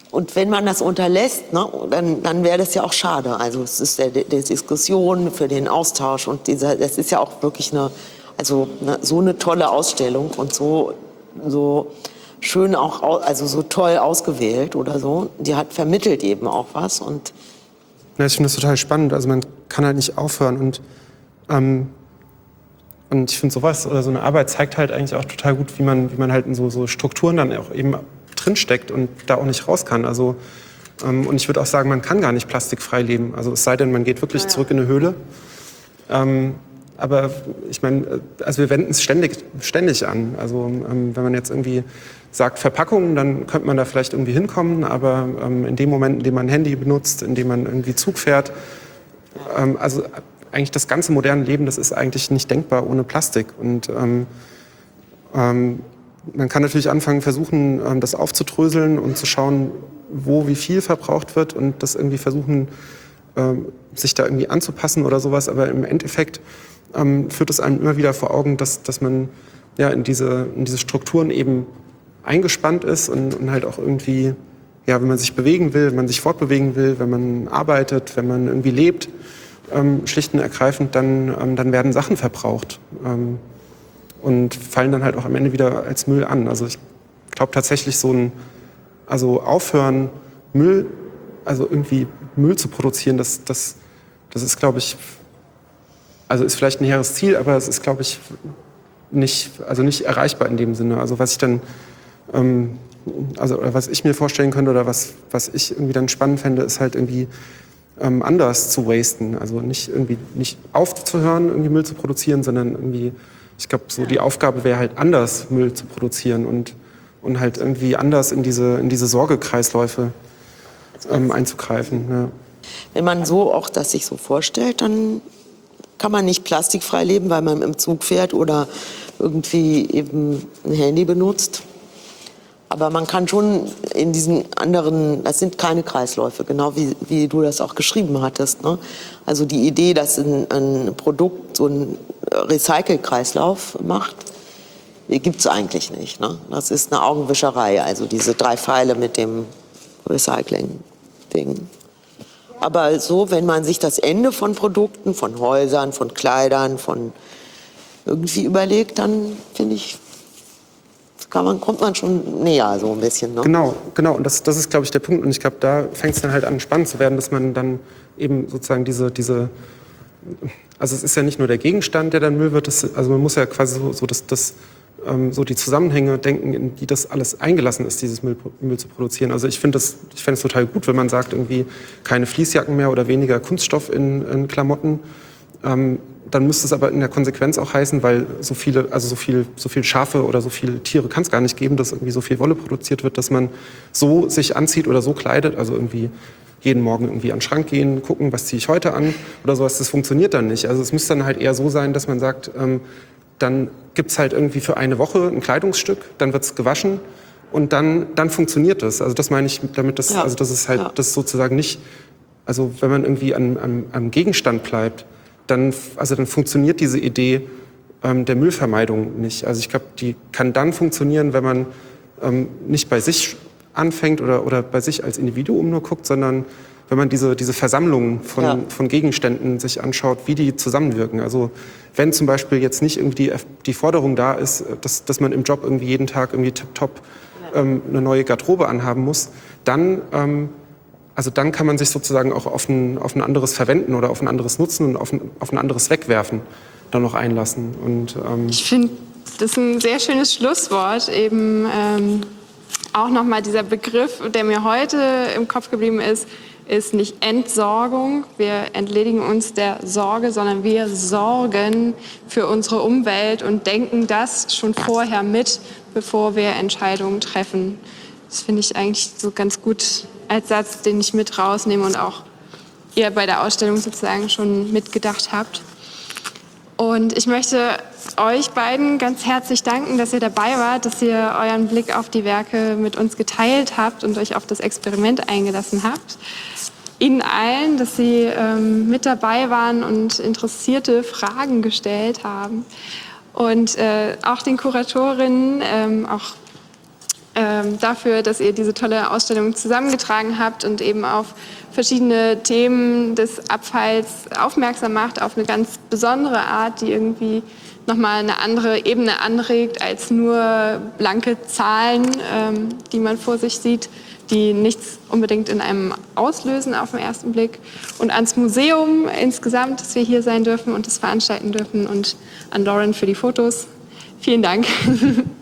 Und wenn man das unterlässt, ne, dann, dann wäre das ja auch schade. Also es ist der, der Diskussion für den Austausch und dieser, das ist ja auch wirklich eine, also eine, so eine tolle Ausstellung und so, so schön auch, also so toll ausgewählt oder so. Die hat vermittelt eben auch was und Ja, ich finde das total spannend. Also man kann halt nicht aufhören und ähm, und ich finde sowas oder so eine Arbeit zeigt halt eigentlich auch total gut, wie man wie man halt in so, so Strukturen dann auch eben drinsteckt und da auch nicht raus kann. Also ähm, und ich würde auch sagen, man kann gar nicht plastikfrei leben. Also es sei denn, man geht wirklich ja. zurück in eine Höhle. Ähm, aber ich meine, also wir wenden es ständig ständig an. Also ähm, wenn man jetzt irgendwie sagt Verpackungen, dann könnte man da vielleicht irgendwie hinkommen. Aber ähm, in dem Moment, in dem man ein Handy benutzt, in dem man irgendwie Zug fährt, ähm, also eigentlich das ganze moderne Leben, das ist eigentlich nicht denkbar ohne Plastik. Und ähm, ähm, man kann natürlich anfangen, versuchen, ähm, das aufzudröseln und zu schauen, wo wie viel verbraucht wird und das irgendwie versuchen, ähm, sich da irgendwie anzupassen oder sowas. Aber im Endeffekt ähm, führt es einem immer wieder vor Augen, dass, dass man ja, in, diese, in diese Strukturen eben eingespannt ist und, und halt auch irgendwie, ja, wenn man sich bewegen will, wenn man sich fortbewegen will, wenn man arbeitet, wenn man irgendwie lebt, ähm, schlicht und ergreifend, dann, ähm, dann werden Sachen verbraucht ähm, und fallen dann halt auch am Ende wieder als Müll an. Also ich glaube tatsächlich so ein, also aufhören, Müll, also irgendwie Müll zu produzieren, das, das, das ist, glaube ich, also ist vielleicht ein hehres Ziel, aber es ist, glaube ich, nicht, also nicht erreichbar in dem Sinne. Also was ich dann, ähm, also oder was ich mir vorstellen könnte oder was, was ich irgendwie dann spannend fände, ist halt irgendwie ähm, anders zu wasten. Also nicht irgendwie nicht aufzuhören, irgendwie Müll zu produzieren, sondern irgendwie, ich glaube, so die Aufgabe wäre halt anders Müll zu produzieren und, und halt irgendwie anders in diese, in diese Sorgekreisläufe ähm, einzugreifen. Ja. Wenn man so auch das sich so vorstellt, dann kann man nicht plastikfrei leben, weil man im Zug fährt oder irgendwie eben ein Handy benutzt. Aber man kann schon in diesen anderen, das sind keine Kreisläufe, genau wie, wie du das auch geschrieben hattest. Ne? Also die Idee, dass ein, ein Produkt so einen Recycle-Kreislauf macht, gibt es eigentlich nicht. Ne? Das ist eine Augenwischerei, also diese drei Pfeile mit dem Recycling-Ding. Aber so, wenn man sich das Ende von Produkten, von Häusern, von Kleidern, von irgendwie überlegt, dann finde ich, kann man, kommt man schon näher so ein bisschen. Ne? Genau, genau. Und das, das ist, glaube ich, der Punkt. Und ich glaube, da fängt es dann halt an, spannend zu werden, dass man dann eben sozusagen diese, diese, also es ist ja nicht nur der Gegenstand, der dann Müll wird, das, also man muss ja quasi so, so das, das ähm, so die Zusammenhänge denken, in die das alles eingelassen ist, dieses Müll, Müll zu produzieren. Also ich finde das, ich fände es total gut, wenn man sagt, irgendwie keine Fließjacken mehr oder weniger Kunststoff in, in Klamotten. Ähm, dann müsste es aber in der Konsequenz auch heißen, weil so viele, also so viel, so viel Schafe oder so viele Tiere kann es gar nicht geben, dass irgendwie so viel Wolle produziert wird, dass man so sich anzieht oder so kleidet, also irgendwie jeden Morgen irgendwie an den Schrank gehen, gucken, was ziehe ich heute an oder sowas, das funktioniert dann nicht. Also es müsste dann halt eher so sein, dass man sagt, ähm, dann gibt's halt irgendwie für eine Woche ein Kleidungsstück, dann wird's gewaschen und dann, dann funktioniert das. Also das meine ich damit, dass, ja. also das ist halt, ja. das sozusagen nicht, also wenn man irgendwie an, am, am Gegenstand bleibt, dann, also dann funktioniert diese Idee ähm, der Müllvermeidung nicht. Also ich glaube, die kann dann funktionieren, wenn man ähm, nicht bei sich anfängt oder, oder bei sich als Individuum nur guckt, sondern wenn man diese, diese Versammlungen von, ja. von Gegenständen sich anschaut, wie die zusammenwirken. Also wenn zum Beispiel jetzt nicht irgendwie die, die Forderung da ist, dass, dass man im Job irgendwie jeden Tag irgendwie tipptopp ähm, eine neue Garderobe anhaben muss, dann ähm, Also dann kann man sich sozusagen auch auf ein, auf ein anderes Verwenden oder auf ein anderes Nutzen und auf ein, auf ein anderes Wegwerfen dann noch einlassen. Und, ähm ich finde, das ist ein sehr schönes Schlusswort. Eben ähm, auch nochmal dieser Begriff, der mir heute im Kopf geblieben ist, ist nicht Entsorgung. Wir entledigen uns der Sorge, sondern wir sorgen für unsere Umwelt und denken das schon vorher mit, bevor wir Entscheidungen treffen. Das finde ich eigentlich so ganz gut als Satz, den ich mit rausnehme und auch ihr bei der Ausstellung sozusagen schon mitgedacht habt. Und ich möchte euch beiden ganz herzlich danken, dass ihr dabei wart, dass ihr euren Blick auf die Werke mit uns geteilt habt und euch auf das Experiment eingelassen habt. Ihnen allen, dass Sie ähm, mit dabei waren und interessierte Fragen gestellt haben. Und äh, auch den Kuratorinnen, ähm, auch ähm, dafür, dass ihr diese tolle Ausstellung zusammengetragen habt und eben auf verschiedene Themen des Abfalls aufmerksam macht, auf eine ganz besondere Art, die irgendwie nochmal eine andere Ebene anregt als nur blanke Zahlen, ähm, die man vor sich sieht, die nichts unbedingt in einem auslösen auf den ersten Blick. Und ans Museum insgesamt, dass wir hier sein dürfen und das veranstalten dürfen und an Lauren für die Fotos. Vielen Dank.